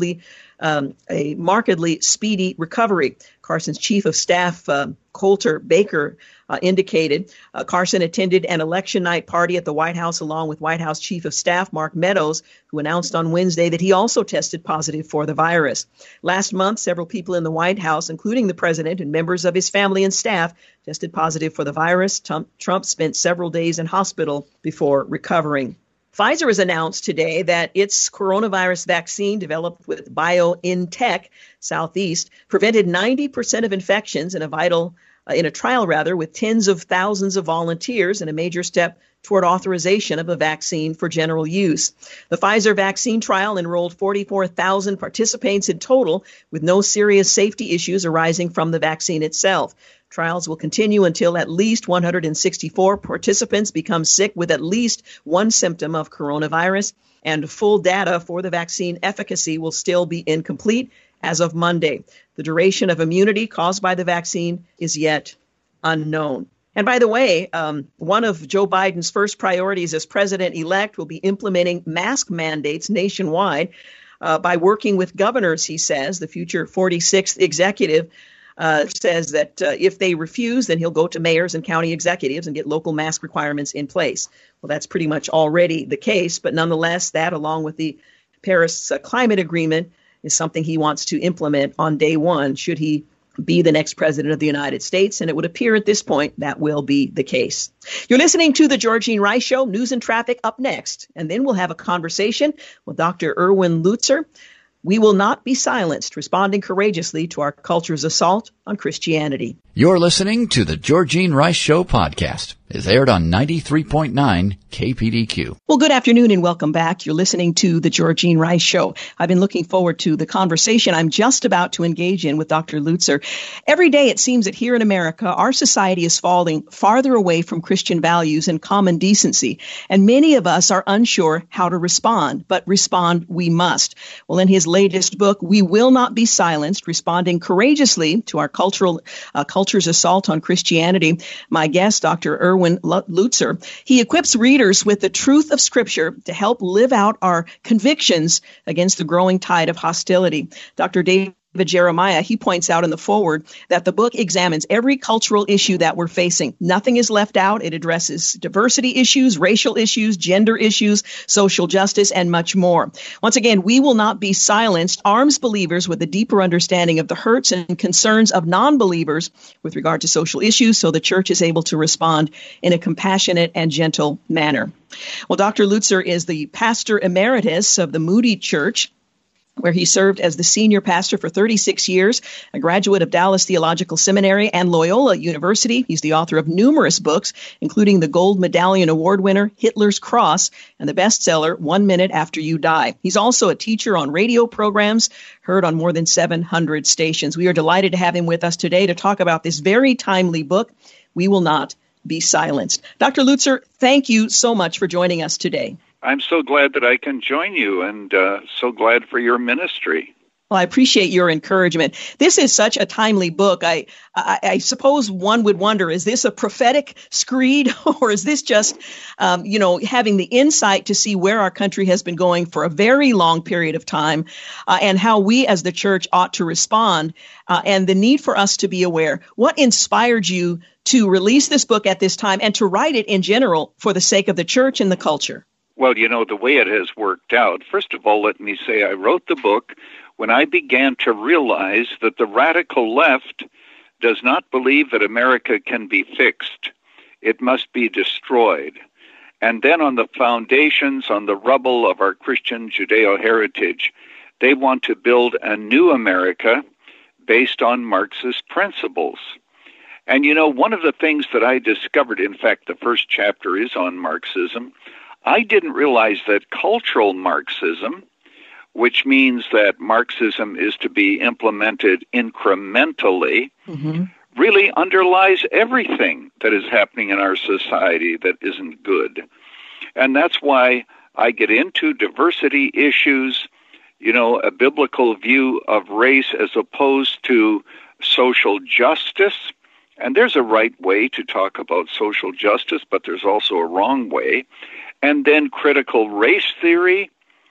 a markedly speedy recovery. Carson's chief of staff, Coulter Baker, indicated. Carson attended an election night party at the White House along with White House Chief of Staff Mark Meadows, who announced on Wednesday that he also tested positive for the virus. Last month, several people in the White House, including the president and members of his family and staff, tested positive for the virus. Trump spent several days in hospital before recovering. Pfizer has announced today that its coronavirus vaccine developed with BioNTech Southeast prevented 90% of infections in a trial with tens of thousands of volunteers, and a major step toward authorization of a vaccine for general use. The Pfizer vaccine trial enrolled 44,000 participants in total, with no serious safety issues arising from the vaccine itself. Trials will continue until at least 164 participants become sick with at least one symptom of coronavirus, and full data for the vaccine efficacy will still be incomplete as of Monday. The duration of immunity caused by the vaccine is yet unknown. And by the way, one of Joe Biden's first priorities as president-elect will be implementing mask mandates nationwide by working with governors, he says. The future 46th executive says that if they refuse, then he'll go to mayors and county executives and get local mask requirements in place. Well, that's pretty much already the case, but nonetheless, that along with the Paris Climate Agreement is something he wants to implement on day one, should he be the next president of the United States. And it would appear at this point that will be the case. You're listening to The Georgene Rice Show, news and traffic up next. And then we'll have a conversation with Dr. Erwin Lutzer. We will not be silenced, responding courageously to our culture's assault on Christianity. You're listening to the Georgene Rice Show podcast. It's aired on 93.9 KPDQ. Well, good afternoon and welcome back. You're listening to the Georgene Rice Show. I've been looking forward to the conversation I'm just about to engage in with Dr. Lutzer. Every day it seems that here in America, our society is falling farther away from Christian values and common decency, and many of us are unsure how to respond, but respond we must. Well, in his latest book, We Will Not Be Silenced, Responding Courageously to Our Culture's Assault on Christianity, my guest, Dr. Erwin Lutzer, he equips readers with the truth of Scripture to help live out our convictions against the growing tide of hostility. Dr. David Jeremiah, he points out in the foreword that the book examines every cultural issue that we're facing. Nothing is left out. It addresses diversity issues, racial issues, gender issues, social justice, and much more. Once again, We Will Not Be Silenced arms believers with a deeper understanding of the hurts and concerns of non-believers with regard to social issues, so the church is able to respond in a compassionate and gentle manner. Well, Dr. Lutzer is the pastor emeritus of the Moody Church, where he served as the senior pastor for 36 years, a graduate of Dallas Theological Seminary and Loyola University. He's the author of numerous books, including the Gold Medallion Award winner, Hitler's Cross, and the bestseller, 1 Minute After You Die. He's also a teacher on radio programs, heard on more than 700 stations. We are delighted to have him with us today to talk about this very timely book, We Will Not Be Silenced. Dr. Lutzer, thank you so much for joining us today. I'm so glad that I can join you, and so glad for your ministry. Well, I appreciate your encouragement. This is such a timely book. I suppose one would wonder, is this a prophetic screed, or is this just, having the insight to see where our country has been going for a very long period of time, and how we as the church ought to respond, and the need for us to be aware? What inspired you to release this book at this time and to write it in general for the sake of the church and the culture? Well, the way it has worked out, first of all, let me say I wrote the book when I began to realize that the radical left does not believe that America can be fixed. It must be destroyed. And then on the foundations, on the rubble of our Christian Judeo-heritage, they want to build a new America based on Marxist principles. And one of the things that I discovered, in fact, the first chapter is on Marxism, I didn't realize that cultural Marxism, which means that Marxism is to be implemented incrementally, really underlies everything that is happening in our society that isn't good. And that's why I get into diversity issues, a biblical view of race as opposed to social justice. And there's a right way to talk about social justice, but there's also a wrong way. And then critical race theory,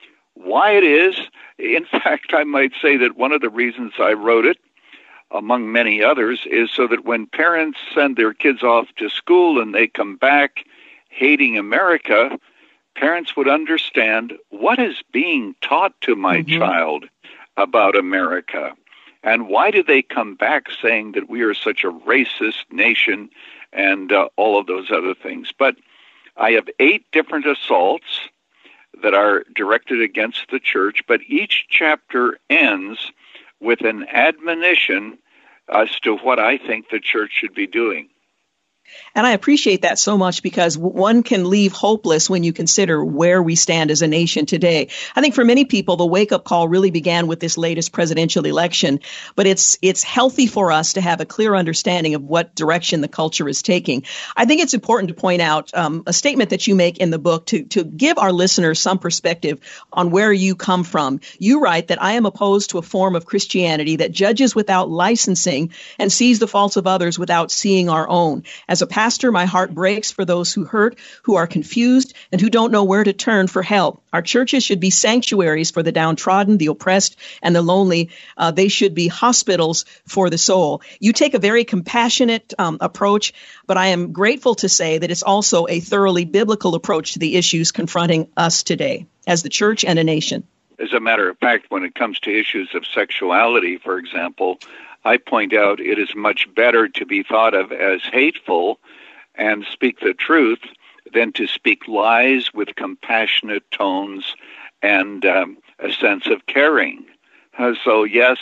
why it is. In fact, I might say that one of the reasons I wrote it, among many others, is so that when parents send their kids off to school and they come back hating America, parents would understand what is being taught to my child about America. And why do they come back saying that we are such a racist nation and all of those other things? But I have 8 different assaults that are directed against the church, but each chapter ends with an admonition as to what I think the church should be doing. And I appreciate that so much, because one can leave hopeless when you consider where we stand as a nation today. I think for many people, the wake-up call really began with this latest presidential election, but it's healthy for us to have a clear understanding of what direction the culture is taking. I think it's important to point out a statement that you make in the book to give our listeners some perspective on where you come from. You write that I am opposed to a form of Christianity that judges without licensing and sees the faults of others without seeing our own. As a pastor, my heart breaks for those who hurt, who are confused, and who don't know where to turn for help. Our churches should be sanctuaries for the downtrodden, the oppressed, and the lonely. They should be hospitals for the soul. You take a very compassionate approach, but I am grateful to say that it's also a thoroughly biblical approach to the issues confronting us today as the church and a nation. As a matter of fact, when it comes to issues of sexuality, for example, I point out it is much better to be thought of as hateful and speak the truth than to speak lies with compassionate tones and a sense of caring. So yes,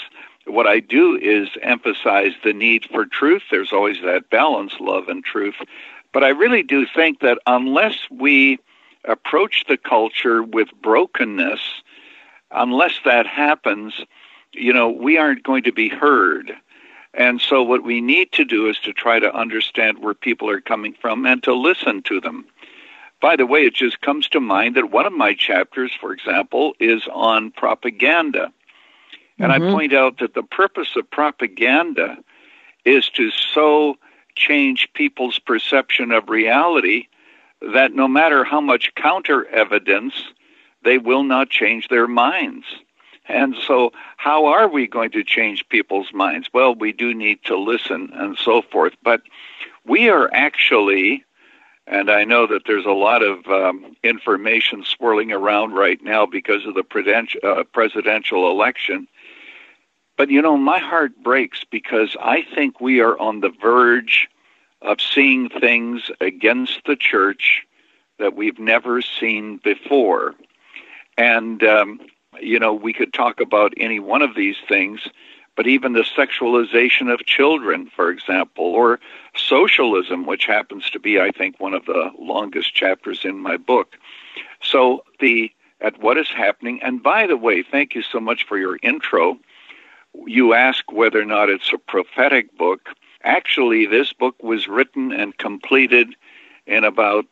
what I do is emphasize the need for truth. There's always that balance, love and truth. But I really do think that unless we approach the culture with brokenness, unless that happens, we aren't going to be heard. And so what we need to do is to try to understand where people are coming from and to listen to them. By the way, it just comes to mind that one of my chapters, for example, is on propaganda. And I point out that the purpose of propaganda is to so change people's perception of reality that no matter how much counter evidence, they will not change their minds. And so how are we going to change people's minds? Well, we do need to listen and so forth. But we are actually, and I know that there's a lot of information swirling around right now because of the presidential election. But, my heart breaks because I think we are on the verge of seeing things against the church that we've never seen before. And, we could talk about any one of these things, but even the sexualization of children, for example, or socialism, which happens to be, I think, one of the longest chapters in my book. So at what is happening, and by the way, thank you so much for your intro. You ask whether or not it's a prophetic book. Actually, this book was written and completed in about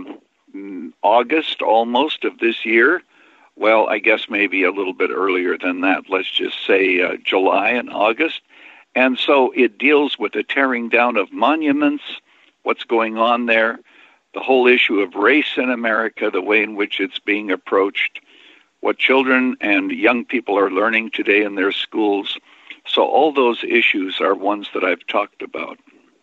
August almost of this year. Well, I guess maybe a little bit earlier than that. Let's just say July and August. And so it deals with the tearing down of monuments, what's going on there, the whole issue of race in America, the way in which it's being approached, what children and young people are learning today in their schools. So all those issues are ones that I've talked about.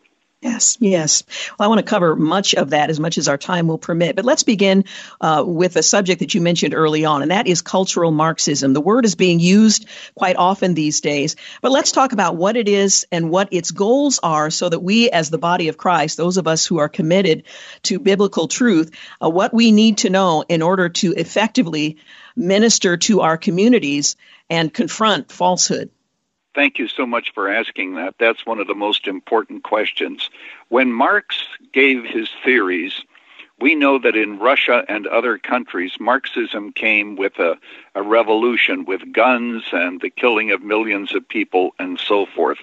Yes. Well, I want to cover much of that as much as our time will permit. But let's begin with a subject that you mentioned early on, and that is cultural Marxism. The word is being used quite often these days. But let's talk about what it is and what its goals are so that we as the body of Christ, those of us who are committed to biblical truth, what we need to know in order to effectively minister to our communities and confront falsehood. Thank you so much for asking that. That's one of the most important questions. When Marx gave his theories, we know that in Russia and other countries, Marxism came with a revolution with guns and the killing of millions of people and so forth.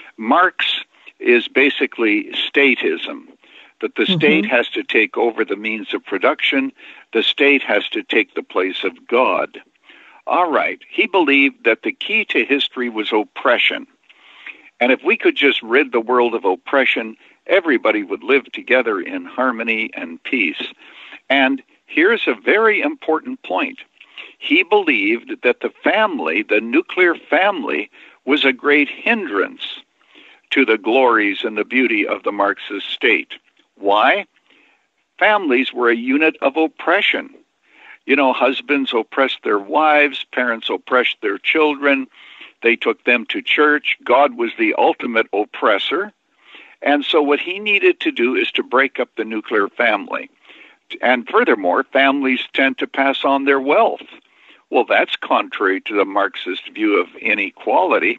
Marx is basically statism, that the state has to take over the means of production, the state has to take the place of God. All right, he believed that the key to history was oppression. And if we could just rid the world of oppression, everybody would live together in harmony and peace. And here's a very important point. He believed that the family, the nuclear family, was a great hindrance to the glories and the beauty of the Marxist state. Why? Families were a unit of oppression. Husbands oppressed their wives, parents oppressed their children, they took them to church. God was the ultimate oppressor. And so what he needed to do is to break up the nuclear family. And furthermore, families tend to pass on their wealth. Well, that's contrary to the Marxist view of inequality.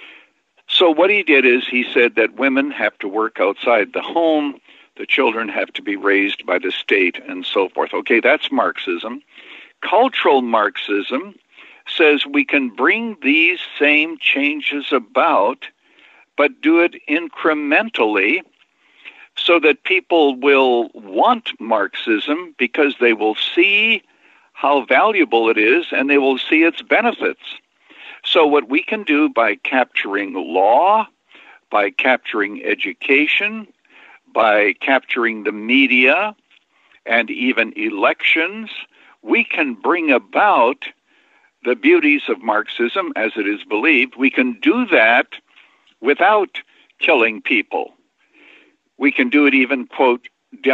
So what he did is he said that women have to work outside the home, the children have to be raised by the state, and so forth. Okay, that's Marxism. Cultural Marxism says we can bring these same changes about, but do it incrementally so that people will want Marxism because they will see how valuable it is and they will see its benefits. So what we can do by capturing law, by capturing education, by capturing the media, and even elections, we can bring about the beauties of Marxism as it is believed. We can do that without killing people. We can do it even, quote,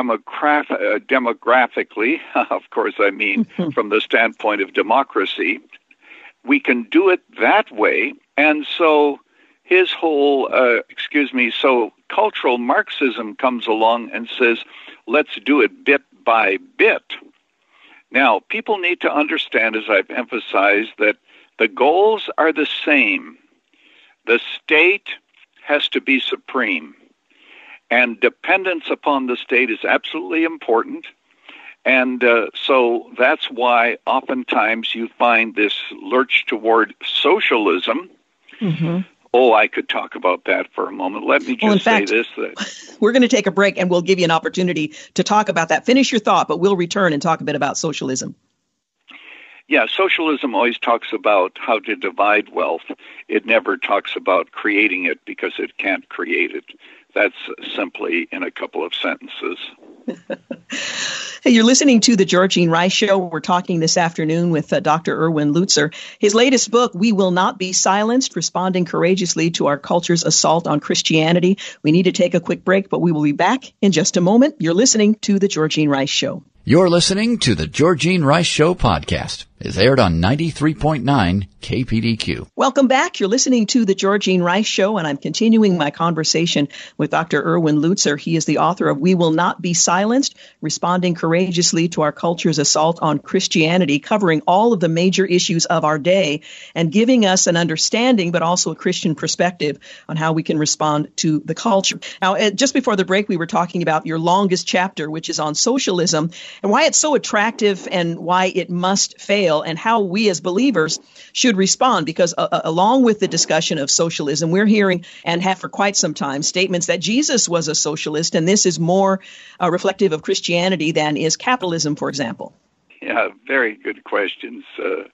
demographically, of course I mean from the standpoint of democracy. We can do it that way, and so his whole, so cultural Marxism comes along and says, let's do it bit by bit. Now, people need to understand, as I've emphasized, that the goals are the same. The state has to be supreme, and dependence upon the state is absolutely important. And so that's why oftentimes you find this lurch toward socialism. Mm-hmm. Oh, I could talk about that for a moment. Let me just say this. We're going to take a break, and we'll give you an opportunity to talk about that. Finish your thought, but we'll return and talk a bit about socialism. Yeah, socialism always talks about how to divide wealth. It never talks about creating it because it can't create it. That's simply in a couple of sentences. Hey, you're listening to the Georgene Rice Show. We're talking this afternoon with Dr. Erwin Lutzer. His latest book, We Will Not Be Silenced, Responding Courageously to Our Culture's Assault on Christianity. We need to take a quick break, but we will be back in just a moment. You're listening to the Georgene Rice Show. You're listening to the Georgene Rice Show podcast. It's aired on 93.9 KPDQ. Welcome back. You're listening to the Georgene Rice Show, and I'm continuing my conversation with Dr. Erwin Lutzer. He is the author of We Will Not Be Silenced, Responding Courageously to Our Culture's Assault on Christianity, covering all of the major issues of our day and giving us an understanding, but also a Christian perspective on how we can respond to the culture. Now, just before the break, we were talking about your longest chapter, which is on socialism, and why it's so attractive and why it must fail, and how we as believers should respond, because along with the discussion of socialism, we're hearing, and have for quite some time, statements that Jesus was a socialist, and this is more reflective of Christianity than is capitalism, for example. Yeah, very good questions.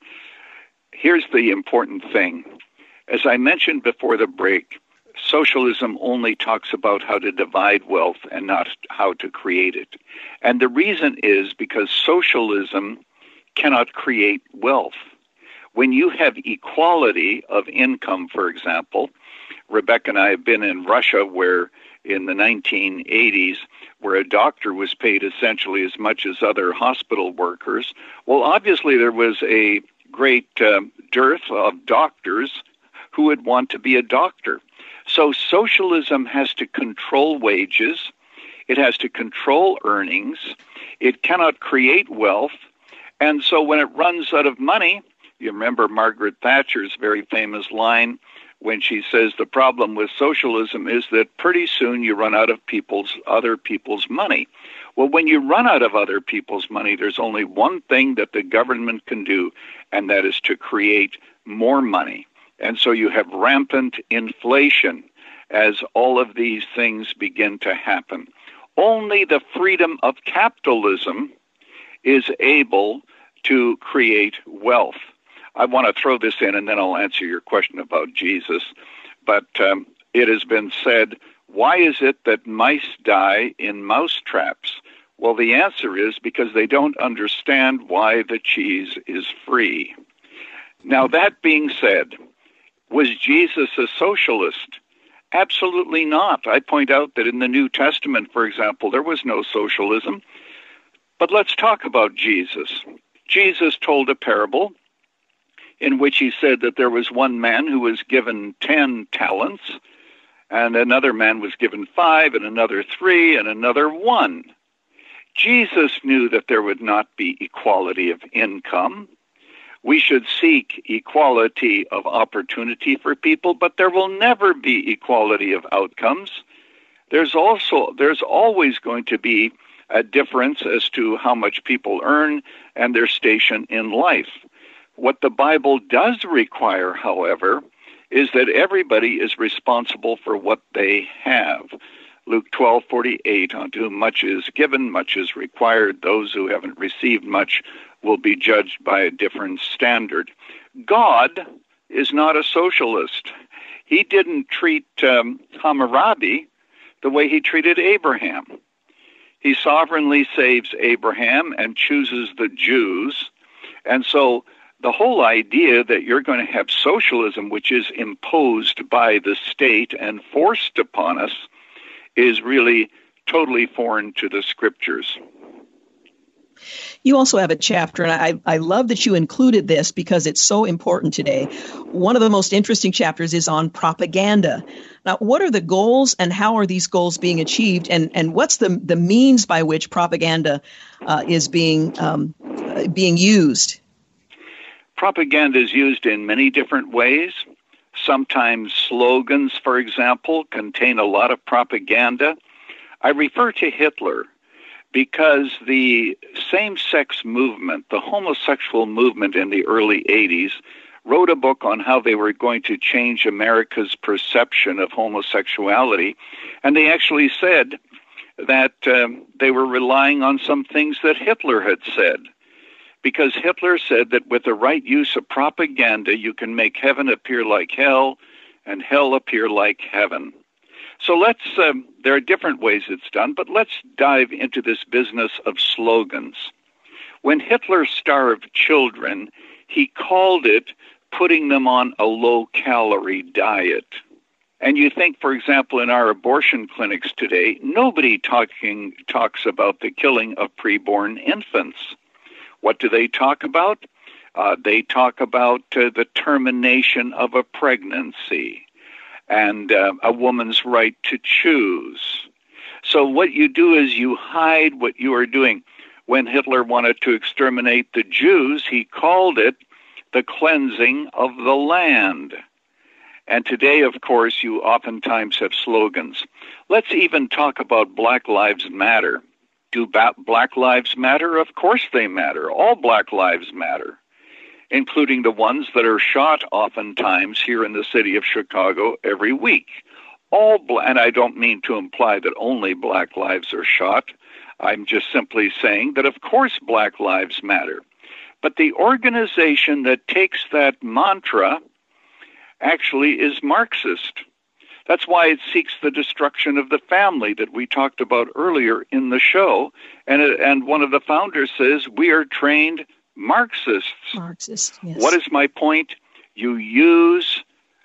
Here's the important thing. As I mentioned before the break, socialism only talks about how to divide wealth and not how to create it. And the reason is because socialism cannot create wealth. When you have equality of income, for example, Rebecca and I have been in Russia where in the 1980s, where a doctor was paid essentially as much as other hospital workers. Well, obviously there was a great dearth of doctors who would want to be a doctor. So socialism has to control wages. It has to control earnings. It cannot create wealth. And so when it runs out of money, you remember Margaret Thatcher's very famous line when she says the problem with socialism is that pretty soon you run out of other people's money. Well, when you run out of other people's money, there's only one thing that the government can do, and that is to create more money. And so you have rampant inflation as all of these things begin to happen. Only the freedom of capitalism is able to create wealth. I want to throw this in, and then I'll answer your question about Jesus. But it has been said, why is it that mice die in mouse traps? Well, the answer is because they don't understand why the cheese is free. Now, that being said, was Jesus a socialist? Absolutely not. I point out that in the New Testament, for example, there was no socialism. But let's talk about Jesus. Jesus told a parable in which he said that there was one man who was given 10 talents, and another man was given 5, and another 3, and another 1. Jesus knew that there would not be equality of income. We should seek equality of opportunity for people, but there will never be equality of outcomes. There's always going to be a difference as to how much people earn and their station in life. What the Bible does require, however, is that everybody is responsible for what they have. Luke 12:48, unto whom much is given, much is required. Those who haven't received much will be judged by a different standard. God is not a socialist. He didn't treat Hammurabi the way he treated Abraham. He sovereignly saves Abraham and chooses the Jews. And so the whole idea that you're going to have socialism, which is imposed by the state and forced upon us, is really totally foreign to the Scriptures. You also have a chapter, and I love that you included this because it's so important today. One of the most interesting chapters is on propaganda. Now, what are the goals and how are these goals being achieved? And what's the means by which propaganda is being used? Propaganda is used in many different ways. Sometimes slogans, for example, contain a lot of propaganda. I refer to Hitler because the same-sex movement, the homosexual movement in the early 80s, wrote a book on how they were going to change America's perception of homosexuality. And they actually said that they were relying on some things that Hitler had said. Because Hitler said that with the right use of propaganda, you can make heaven appear like hell and hell appear like heaven. So there are different ways it's done, but let's dive into this business of slogans. When Hitler starved children, he called it putting them on a low-calorie diet. And you think, for example, in our abortion clinics today, nobody talks about the killing of preborn infants. What do they talk about? They talk about the termination of a pregnancy and a woman's right to choose. So what you do is you hide what you are doing. When Hitler wanted to exterminate the Jews, he called it the cleansing of the land. And today, of course, you oftentimes have slogans. Let's even talk about Black Lives Matter. Do Black Lives matter? Of course they matter. All Black lives matter, including the ones that are shot oftentimes here in the city of Chicago every week. And I don't mean to imply that only Black lives are shot. I'm just simply saying that, of course, Black lives matter. But the organization that takes that mantra actually is Marxist. That's why it seeks the destruction of the family that we talked about earlier in the show. And one of the founders says, we are trained Marxists. Marxists, yes. What is my point? You use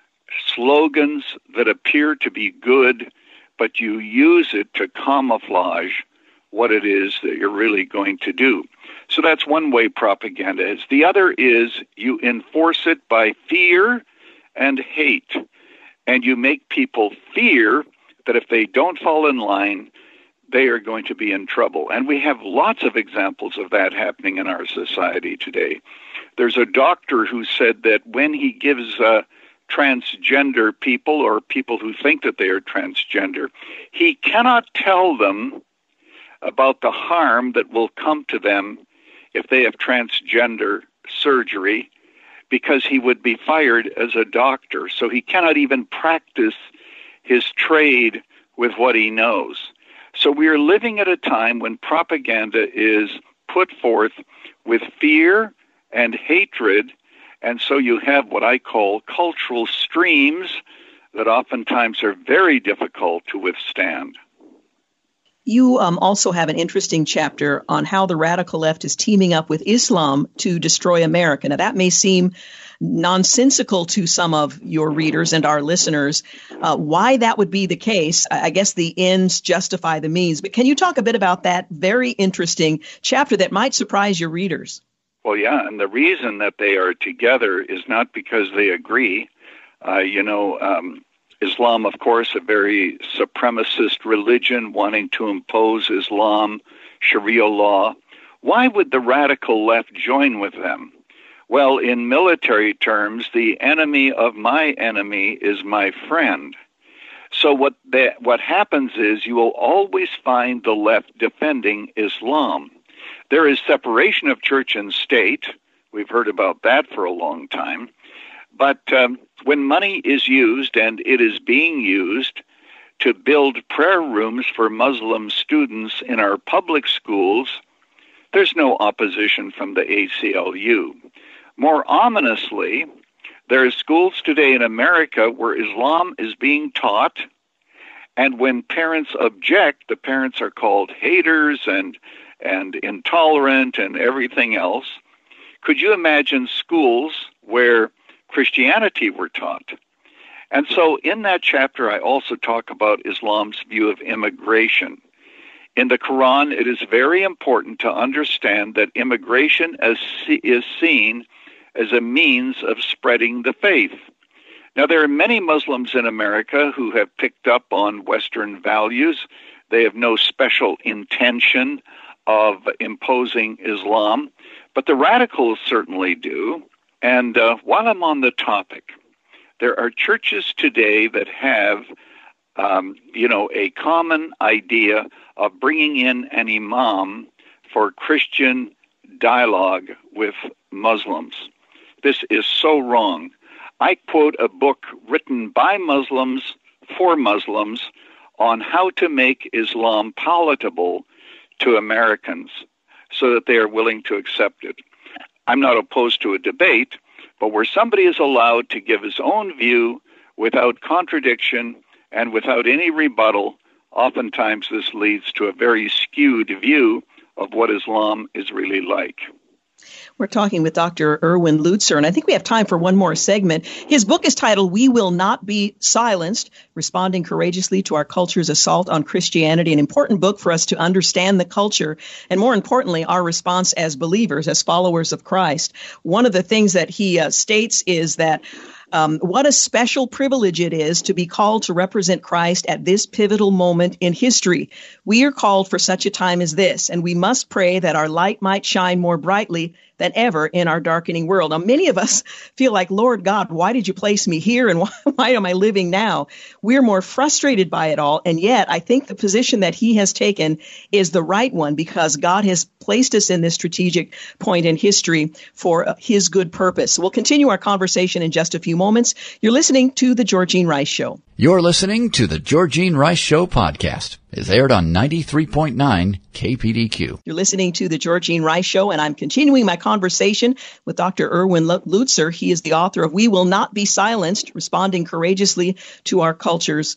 slogans that appear to be good, but you use it to camouflage what it is that you're really going to do. So that's one way propaganda is. The other is you enforce it by fear and hate. And you make people fear that if they don't fall in line, they are going to be in trouble. And we have lots of examples of that happening in our society today. There's a doctor who said that when he gives transgender people or people who think that they are transgender, he cannot tell them about the harm that will come to them if they have transgender surgery, because he would be fired as a doctor. So he cannot even practice his trade with what he knows. So we are living at a time when propaganda is put forth with fear and hatred, and so you have what I call cultural streams that oftentimes are very difficult to withstand. You also have an interesting chapter on how the radical left is teaming up with Islam to destroy America. Now, that may seem nonsensical to some of your readers and our listeners. Why that would be the case, I guess the ends justify the means. But can you talk a bit about that very interesting chapter that might surprise your readers? Well, yeah, and the reason that they are together is not because they agree. Islam, of course, a very supremacist religion wanting to impose Islam, Sharia law. Why would the radical left join with them? Well, in military terms, the enemy of my enemy is my friend. So what happens is you will always find the left defending Islam. There is separation of church and state. We've heard about that for a long time. But when money is used, and it is being used to build prayer rooms for Muslim students in our public schools, there's no opposition from the ACLU. More ominously, there are schools today in America where Islam is being taught, and when parents object, the parents are called haters and intolerant and everything else. Could you imagine schools where Christianity were taught? And so in that chapter, I also talk about Islam's view of immigration. In the Quran, it is very important to understand that immigration is seen as a means of spreading the faith. Now, there are many Muslims in America who have picked up on Western values. They have no special intention of imposing Islam, but the radicals certainly do. And while I'm on the topic, There are churches today that have, a common idea of bringing in an imam for Christian dialogue with Muslims. This is so wrong. I quote a book written by Muslims for Muslims on how to make Islam palatable to Americans so that they are willing to accept it. I'm not opposed to a debate, but where somebody is allowed to give his own view without contradiction and without any rebuttal, oftentimes this leads to a very skewed view of what Islam is really like. We're talking with Dr. Erwin Lutzer, and I think we have time for one more segment. His book is titled, We Will Not Be Silenced, Responding Courageously to Our Culture's Assault on Christianity, an important book for us to understand the culture, and more importantly, our response as believers, as followers of Christ. One of the things that he states is that what a special privilege it is to be called to represent Christ at this pivotal moment in history. We are called for such a time as this, and we must pray that our light might shine more brightly than ever in our darkening world. Now, many of us feel like, Lord God, why did you place me here, and why am I living now? We're more frustrated by it all, and yet I think the position that he has taken is the right one, because God has placed us in this strategic point in history for his good purpose. We'll continue our conversation in just a few moments. You're listening to The Georgene Rice Show. You're listening to The Georgene Rice Show podcast. It's aired on 93.9 KPDQ. You're listening to The Georgene Rice Show, and I'm continuing my conversation with Dr. Erwin Lutzer. He is the author of We Will Not Be Silenced, Responding Courageously to Our Culture's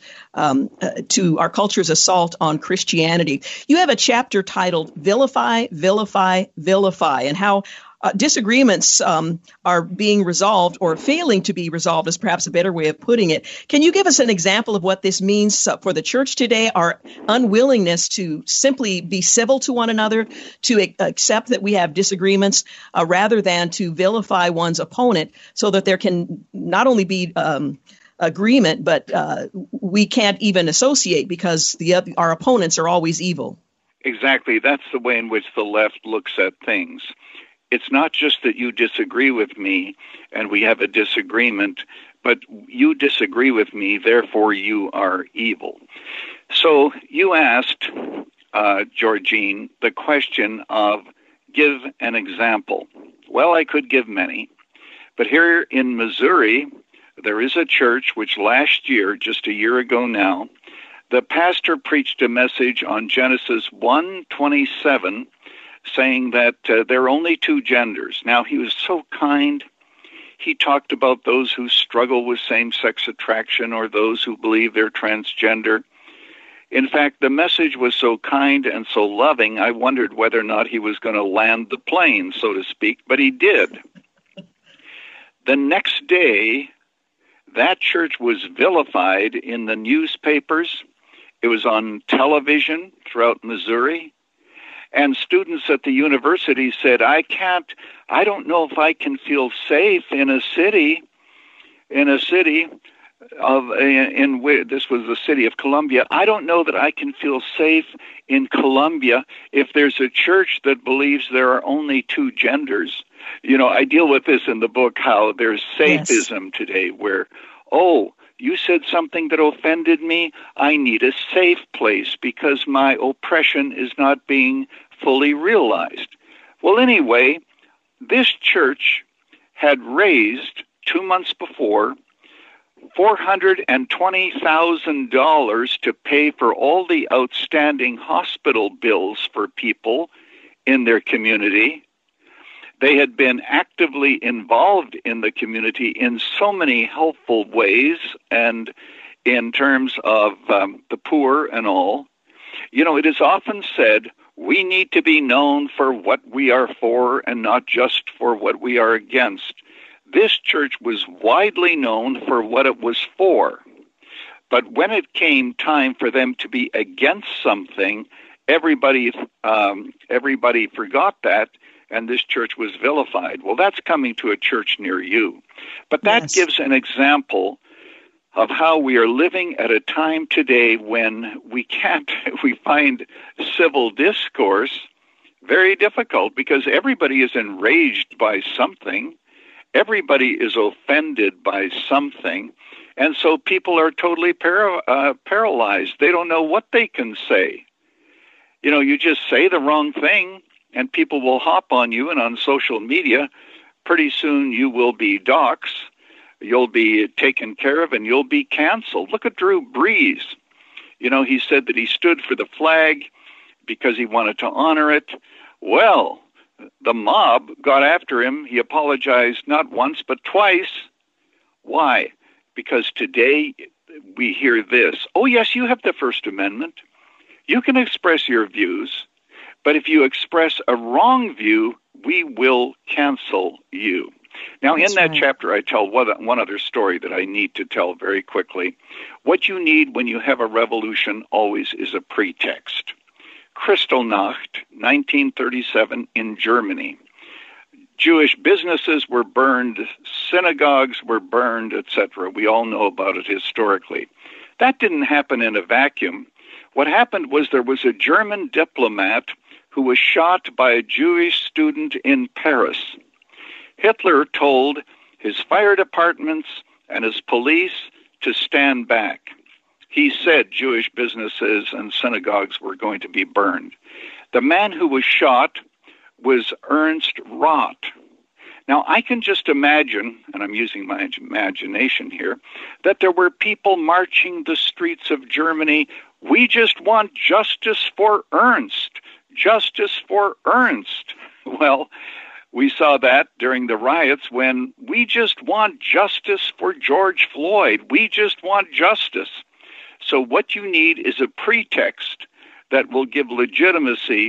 Assault on Christianity. You have a chapter titled Vilify, Vilify, Vilify, and how disagreements are being resolved, or failing to be resolved is perhaps a better way of putting it. Can you give us an example of what this means for the church today, our unwillingness to simply be civil to one another, to accept that we have disagreements, rather than to vilify one's opponent, so that there can not only be agreement, but we can't even associate because our opponents are always evil? Exactly. That's the way in which the left looks at things. It's not just that you disagree with me and we have a disagreement, but you disagree with me, therefore you are evil. So you asked, Georgene, the question of give an example. Well, I could give many, but here in Missouri, there is a church which last year, just a year ago now, the pastor preached a message on Genesis 1:27, saying that there are only two genders. Now, he was so kind. He talked about those who struggle with same-sex attraction or those who believe they're transgender. In fact, the message was so kind and so loving, I wondered whether or not he was going to land the plane, so to speak, but he did. The next day, that church was vilified in the newspapers. It was on television throughout Missouri. And students at the university said, I don't know if I can feel safe in a city this was the city of Columbia. I don't know that I can feel safe in Columbia if there's a church that believes there are only two genders. I deal with this in the book, how there's safism today where, you said something that offended me. I need a safe place because my oppression is not being fully realized. Well, anyway, this church had raised 2 months before $420,000 to pay for all the outstanding hospital bills for people in their community. They had been actively involved in the community in so many helpful ways, and in terms of the poor and all. It is often said, we need to be known for what we are for and not just for what we are against. This church was widely known for what it was for. But when it came time for them to be against something, everybody forgot that, and this church was vilified. Well, that's coming to a church near you. But that gives an example of how we are living at a time today when we find civil discourse very difficult because everybody is enraged by something, Everybody is offended by something, and so people are totally paralyzed. They don't know what they can say. You know, you just say the wrong thing, and people will hop on you, and on social media, pretty soon you will be doxxed, you'll be taken care of, and you'll be canceled. Look at Drew Brees. You know, he said that he stood for the flag because he wanted to honor it. Well, the mob got after him. He apologized not once, but twice. Why? Because today we hear this. Oh, yes, you have the First Amendment. You can express your views, but if you express a wrong view, we will cancel you. Now, in that chapter, I tell one other story that I need to tell very quickly. What you need when you have a revolution always is a pretext. Kristallnacht, 1937, in Germany. Jewish businesses were burned, synagogues were burned, etc. We all know about it historically. That didn't happen in a vacuum. What happened was there was a German diplomat who was shot by a Jewish student in Paris. Hitler told his fire departments and his police to stand back. He said Jewish businesses and synagogues were going to be burned. The man who was shot was Ernst Roth. Now, I can just imagine, and I'm using my imagination here, that there were people marching the streets of Germany. We just want justice for Ernst. Justice for Ernst. Well, we saw that during the riots when we just want justice for George Floyd. We just want justice. So what you need is a pretext that will give legitimacy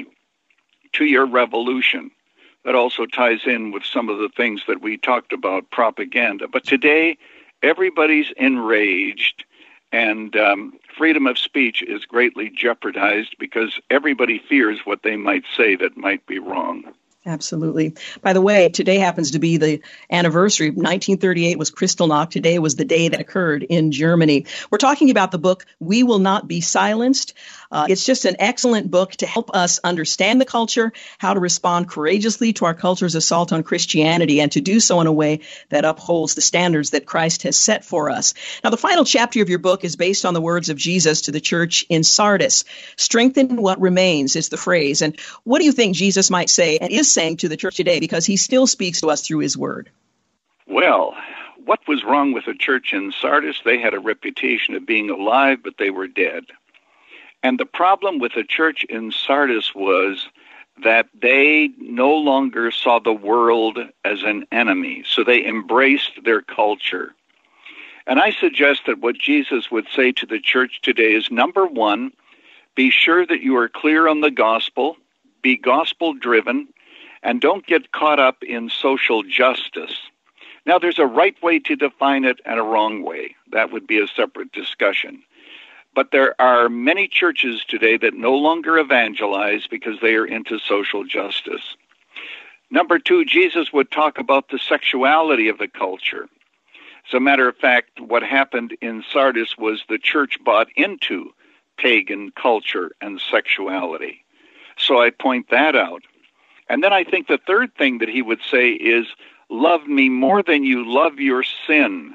to your revolution. That also ties in with some of the things that we talked about, propaganda. But today, everybody's enraged, and freedom of speech is greatly jeopardized because everybody fears what they might say that might be wrong. Absolutely. By the way, today happens to be the anniversary. 1938 was Kristallnacht. Today was the day that occurred in Germany. We're talking about the book, We Will Not Be Silenced. It's just an excellent book to help us understand the culture, how to respond courageously to our culture's assault on Christianity, and to do so in a way that upholds the standards that Christ has set for us. Now, the final chapter of your book is based on the words of Jesus to the church in Sardis. Strengthen what remains is the phrase. And what do you think Jesus might say and is saying to the church today, because he still speaks to us through his word? Well, what was wrong with the church in Sardis? They had a reputation of being alive, but they were dead. And the problem with the church in Sardis was that they no longer saw the world as an enemy, so they embraced their culture. And I suggest that what Jesus would say to the church today is, number one, be sure that you are clear on the gospel, be gospel-driven, and don't get caught up in social justice. Now, there's a right way to define it and a wrong way. That would be a separate discussion. But there are many churches today that no longer evangelize because they are into social justice. Number two, Jesus would talk about the sexuality of the culture. As a matter of fact, what happened in Sardis was the church bought into pagan culture and sexuality. So I point that out. And then I think the third thing that he would say is, love me more than you love your sin.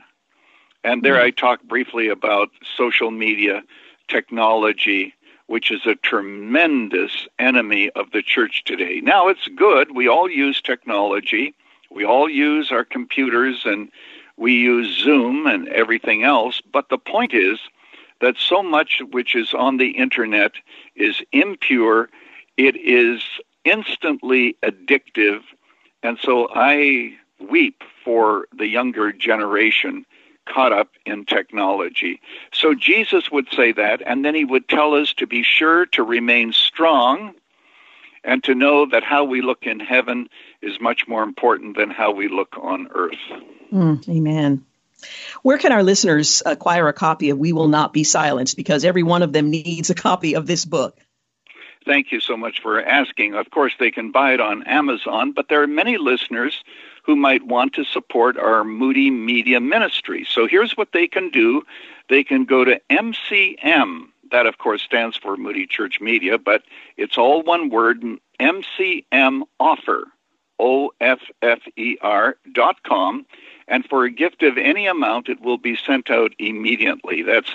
And there I talk briefly about social media, technology, which is a tremendous enemy of the church today. Now, it's good. We all use technology. We all use our computers, and we use Zoom and everything else. But the point is that so much which is on the internet is impure. It is instantly addictive. And so I weep for the younger generation caught up in technology. So Jesus would say that, and then he would tell us to be sure to remain strong and to know that how we look in heaven is much more important than how we look on earth. Amen. Where can our listeners acquire a copy of We Will Not Be Silenced? Because every one of them needs a copy of this book. Thank you so much for asking. Of course, they can buy it on Amazon, but there are many listeners who might want to support our Moody Media Ministry. So here's what they can do. They can go to MCM. That, of course, stands for Moody Church Media, but it's all one word, MCM Offer, MCMoffer.com. And for a gift of any amount, it will be sent out immediately. That's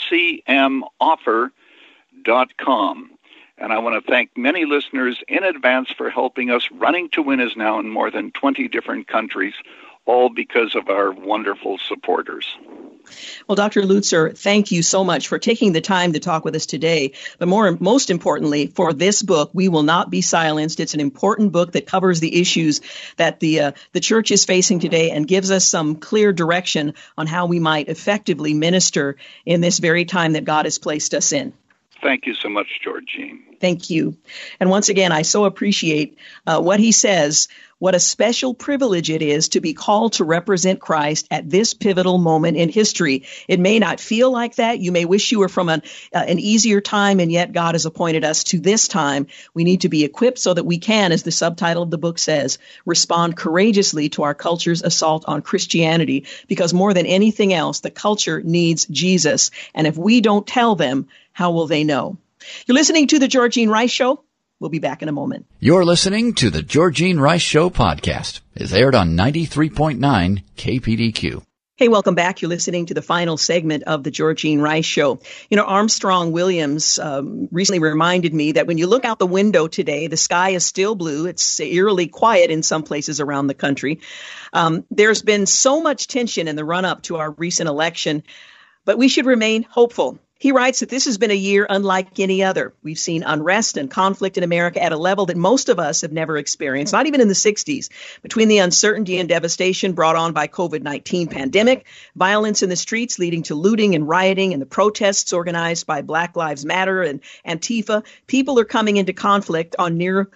MCMoffer.com. And I want to thank many listeners in advance for helping us. Running to Win is now in more than 20 different countries, all because of our wonderful supporters. Well, Dr. Lutzer, thank you so much for taking the time to talk with us today. But most importantly, for this book, We Will Not Be Silenced. It's an important book that covers the issues that the church is facing today and gives us some clear direction on how we might effectively minister in this very time that God has placed us in. Thank you so much, Georgene. Thank you. And once again, I so appreciate what he says, what a special privilege it is to be called to represent Christ at this pivotal moment in history. It may not feel like that. You may wish you were from an easier time, and yet God has appointed us to this time. We need to be equipped so that we can, as the subtitle of the book says, respond courageously to our culture's assault on Christianity, because more than anything else, the culture needs Jesus. And if we don't tell them, how will they know? You're listening to The Georgene Rice Show. We'll be back in a moment. You're listening to The Georgene Rice Show podcast. It's aired on 93.9 KPDQ. Hey, welcome back. You're listening to the final segment of The Georgene Rice Show. You know, Armstrong Williams recently reminded me that when you look out the window today, the sky is still blue. It's eerily quiet in some places around the country. There's been so much tension in the run-up to our recent election, but we should remain hopeful. He writes that this has been a year unlike any other. We've seen unrest and conflict in America at a level that most of us have never experienced, not even in the 60s. Between the uncertainty and devastation brought on by COVID-19 pandemic, violence in the streets leading to looting and rioting, and the protests organized by Black Lives Matter and Antifa, people are coming into conflict on near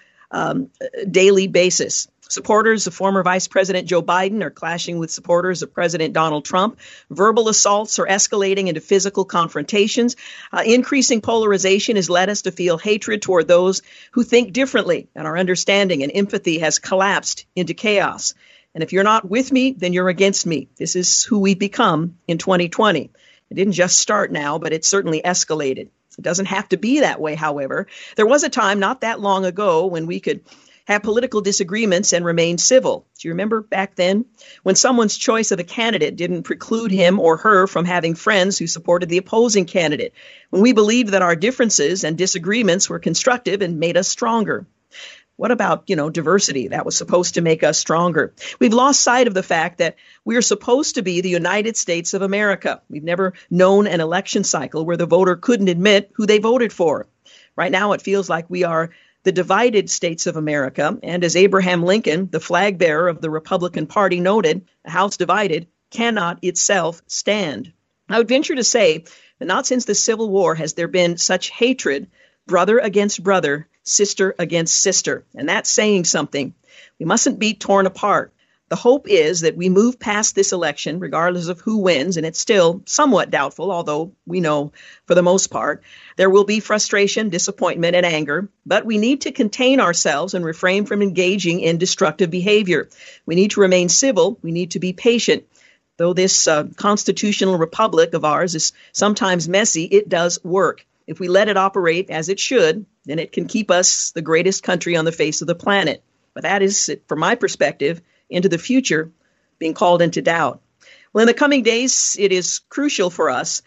daily basis. Supporters of former Vice President Joe Biden are clashing with supporters of President Donald Trump. Verbal assaults are escalating into physical confrontations. Increasing polarization has led us to feel hatred toward those who think differently, and our understanding and empathy has collapsed into chaos. And if you're not with me, then you're against me. This is who we've become in 2020. It didn't just start now, but it certainly escalated. It doesn't have to be that way, however. There was a time not that long ago when we could have political disagreements and remain civil. Do you remember back then when someone's choice of a candidate didn't preclude him or her from having friends who supported the opposing candidate, when we believed that our differences and disagreements were constructive and made us stronger? What about, diversity that was supposed to make us stronger? We've lost sight of the fact that we are supposed to be the United States of America. We've never known an election cycle where the voter couldn't admit who they voted for. Right now, it feels like we are the divided states of America, and as Abraham Lincoln, the flag bearer of the Republican Party, noted, a house divided cannot itself stand. I would venture to say that not since the Civil War has there been such hatred, brother against brother, sister against sister, and that's saying something. We mustn't be torn apart. The hope is that we move past this election, regardless of who wins, and it's still somewhat doubtful, although we know for the most part there will be frustration, disappointment, and anger. But we need to contain ourselves and refrain from engaging in destructive behavior. We need to remain civil. We need to be patient. Though this constitutional republic of ours is sometimes messy, it does work. If we let it operate as it should, then it can keep us the greatest country on the face of the planet. But that is, from my perspective, into the future being called into doubt. Well, in the coming days, it is crucial for us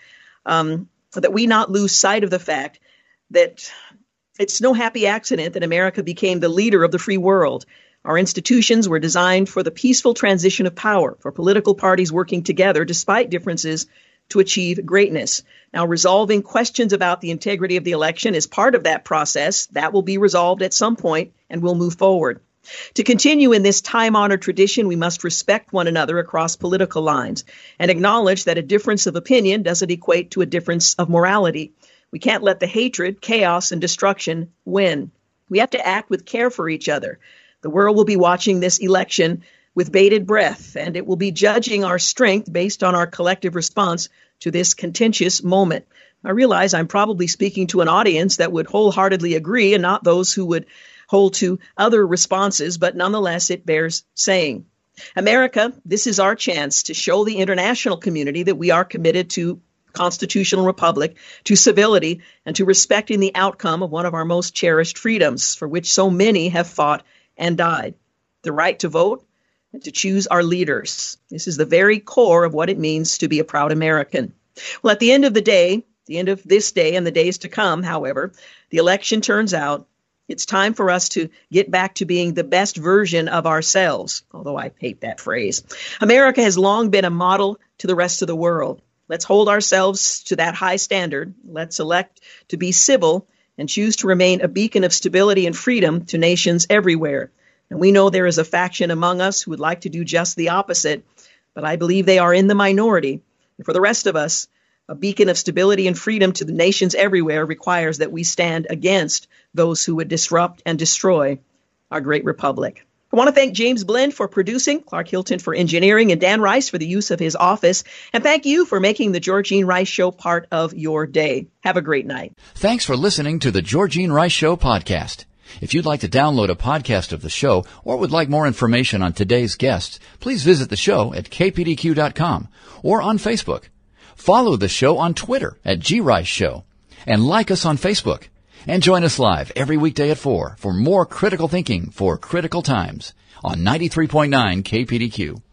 that we not lose sight of the fact that it's no happy accident that America became the leader of the free world. Our institutions were designed for the peaceful transition of power, for political parties working together despite differences to achieve greatness. Now, resolving questions about the integrity of the election is part of that process. That will be resolved at some point, and we'll move forward. To continue in this time-honored tradition, we must respect one another across political lines and acknowledge that a difference of opinion doesn't equate to a difference of morality. We can't let the hatred, chaos, and destruction win. We have to act with care for each other. The world will be watching this election with bated breath, and it will be judging our strength based on our collective response to this contentious moment. I realize I'm probably speaking to an audience that would wholeheartedly agree and not those who would hold to other responses, but nonetheless, it bears saying. America, this is our chance to show the international community that we are committed to constitutional republic, to civility, and to respecting the outcome of one of our most cherished freedoms, for which so many have fought and died. the right to vote, and to choose our leaders. This is the very core of what it means to be a proud American. Well, at the end of the day, the end of this day and the days to come, however, the election turns out, it's time for us to get back to being the best version of ourselves, although I hate that phrase. America has long been a model to the rest of the world. Let's hold ourselves to that high standard. Let's elect to be civil and choose to remain a beacon of stability and freedom to nations everywhere. And we know there is a faction among us who would like to do just the opposite, but I believe they are in the minority. And for the rest of us, a beacon of stability and freedom to the nations everywhere requires that we stand against those who would disrupt and destroy our great republic. I want to thank James Blend for producing, Clark Hilton for engineering, and Dan Rice for the use of his office. And thank you for making the Georgene Rice Show part of your day. Have a great night. Thanks for listening to the Georgene Rice Show podcast. If you'd like to download a podcast of the show or would like more information on today's guests, please visit the show at kpdq.com or on Facebook. Follow the show on Twitter at GRiceShow and like us on Facebook. And join us live every weekday at 4 for more critical thinking for critical times on 93.9 KPDQ.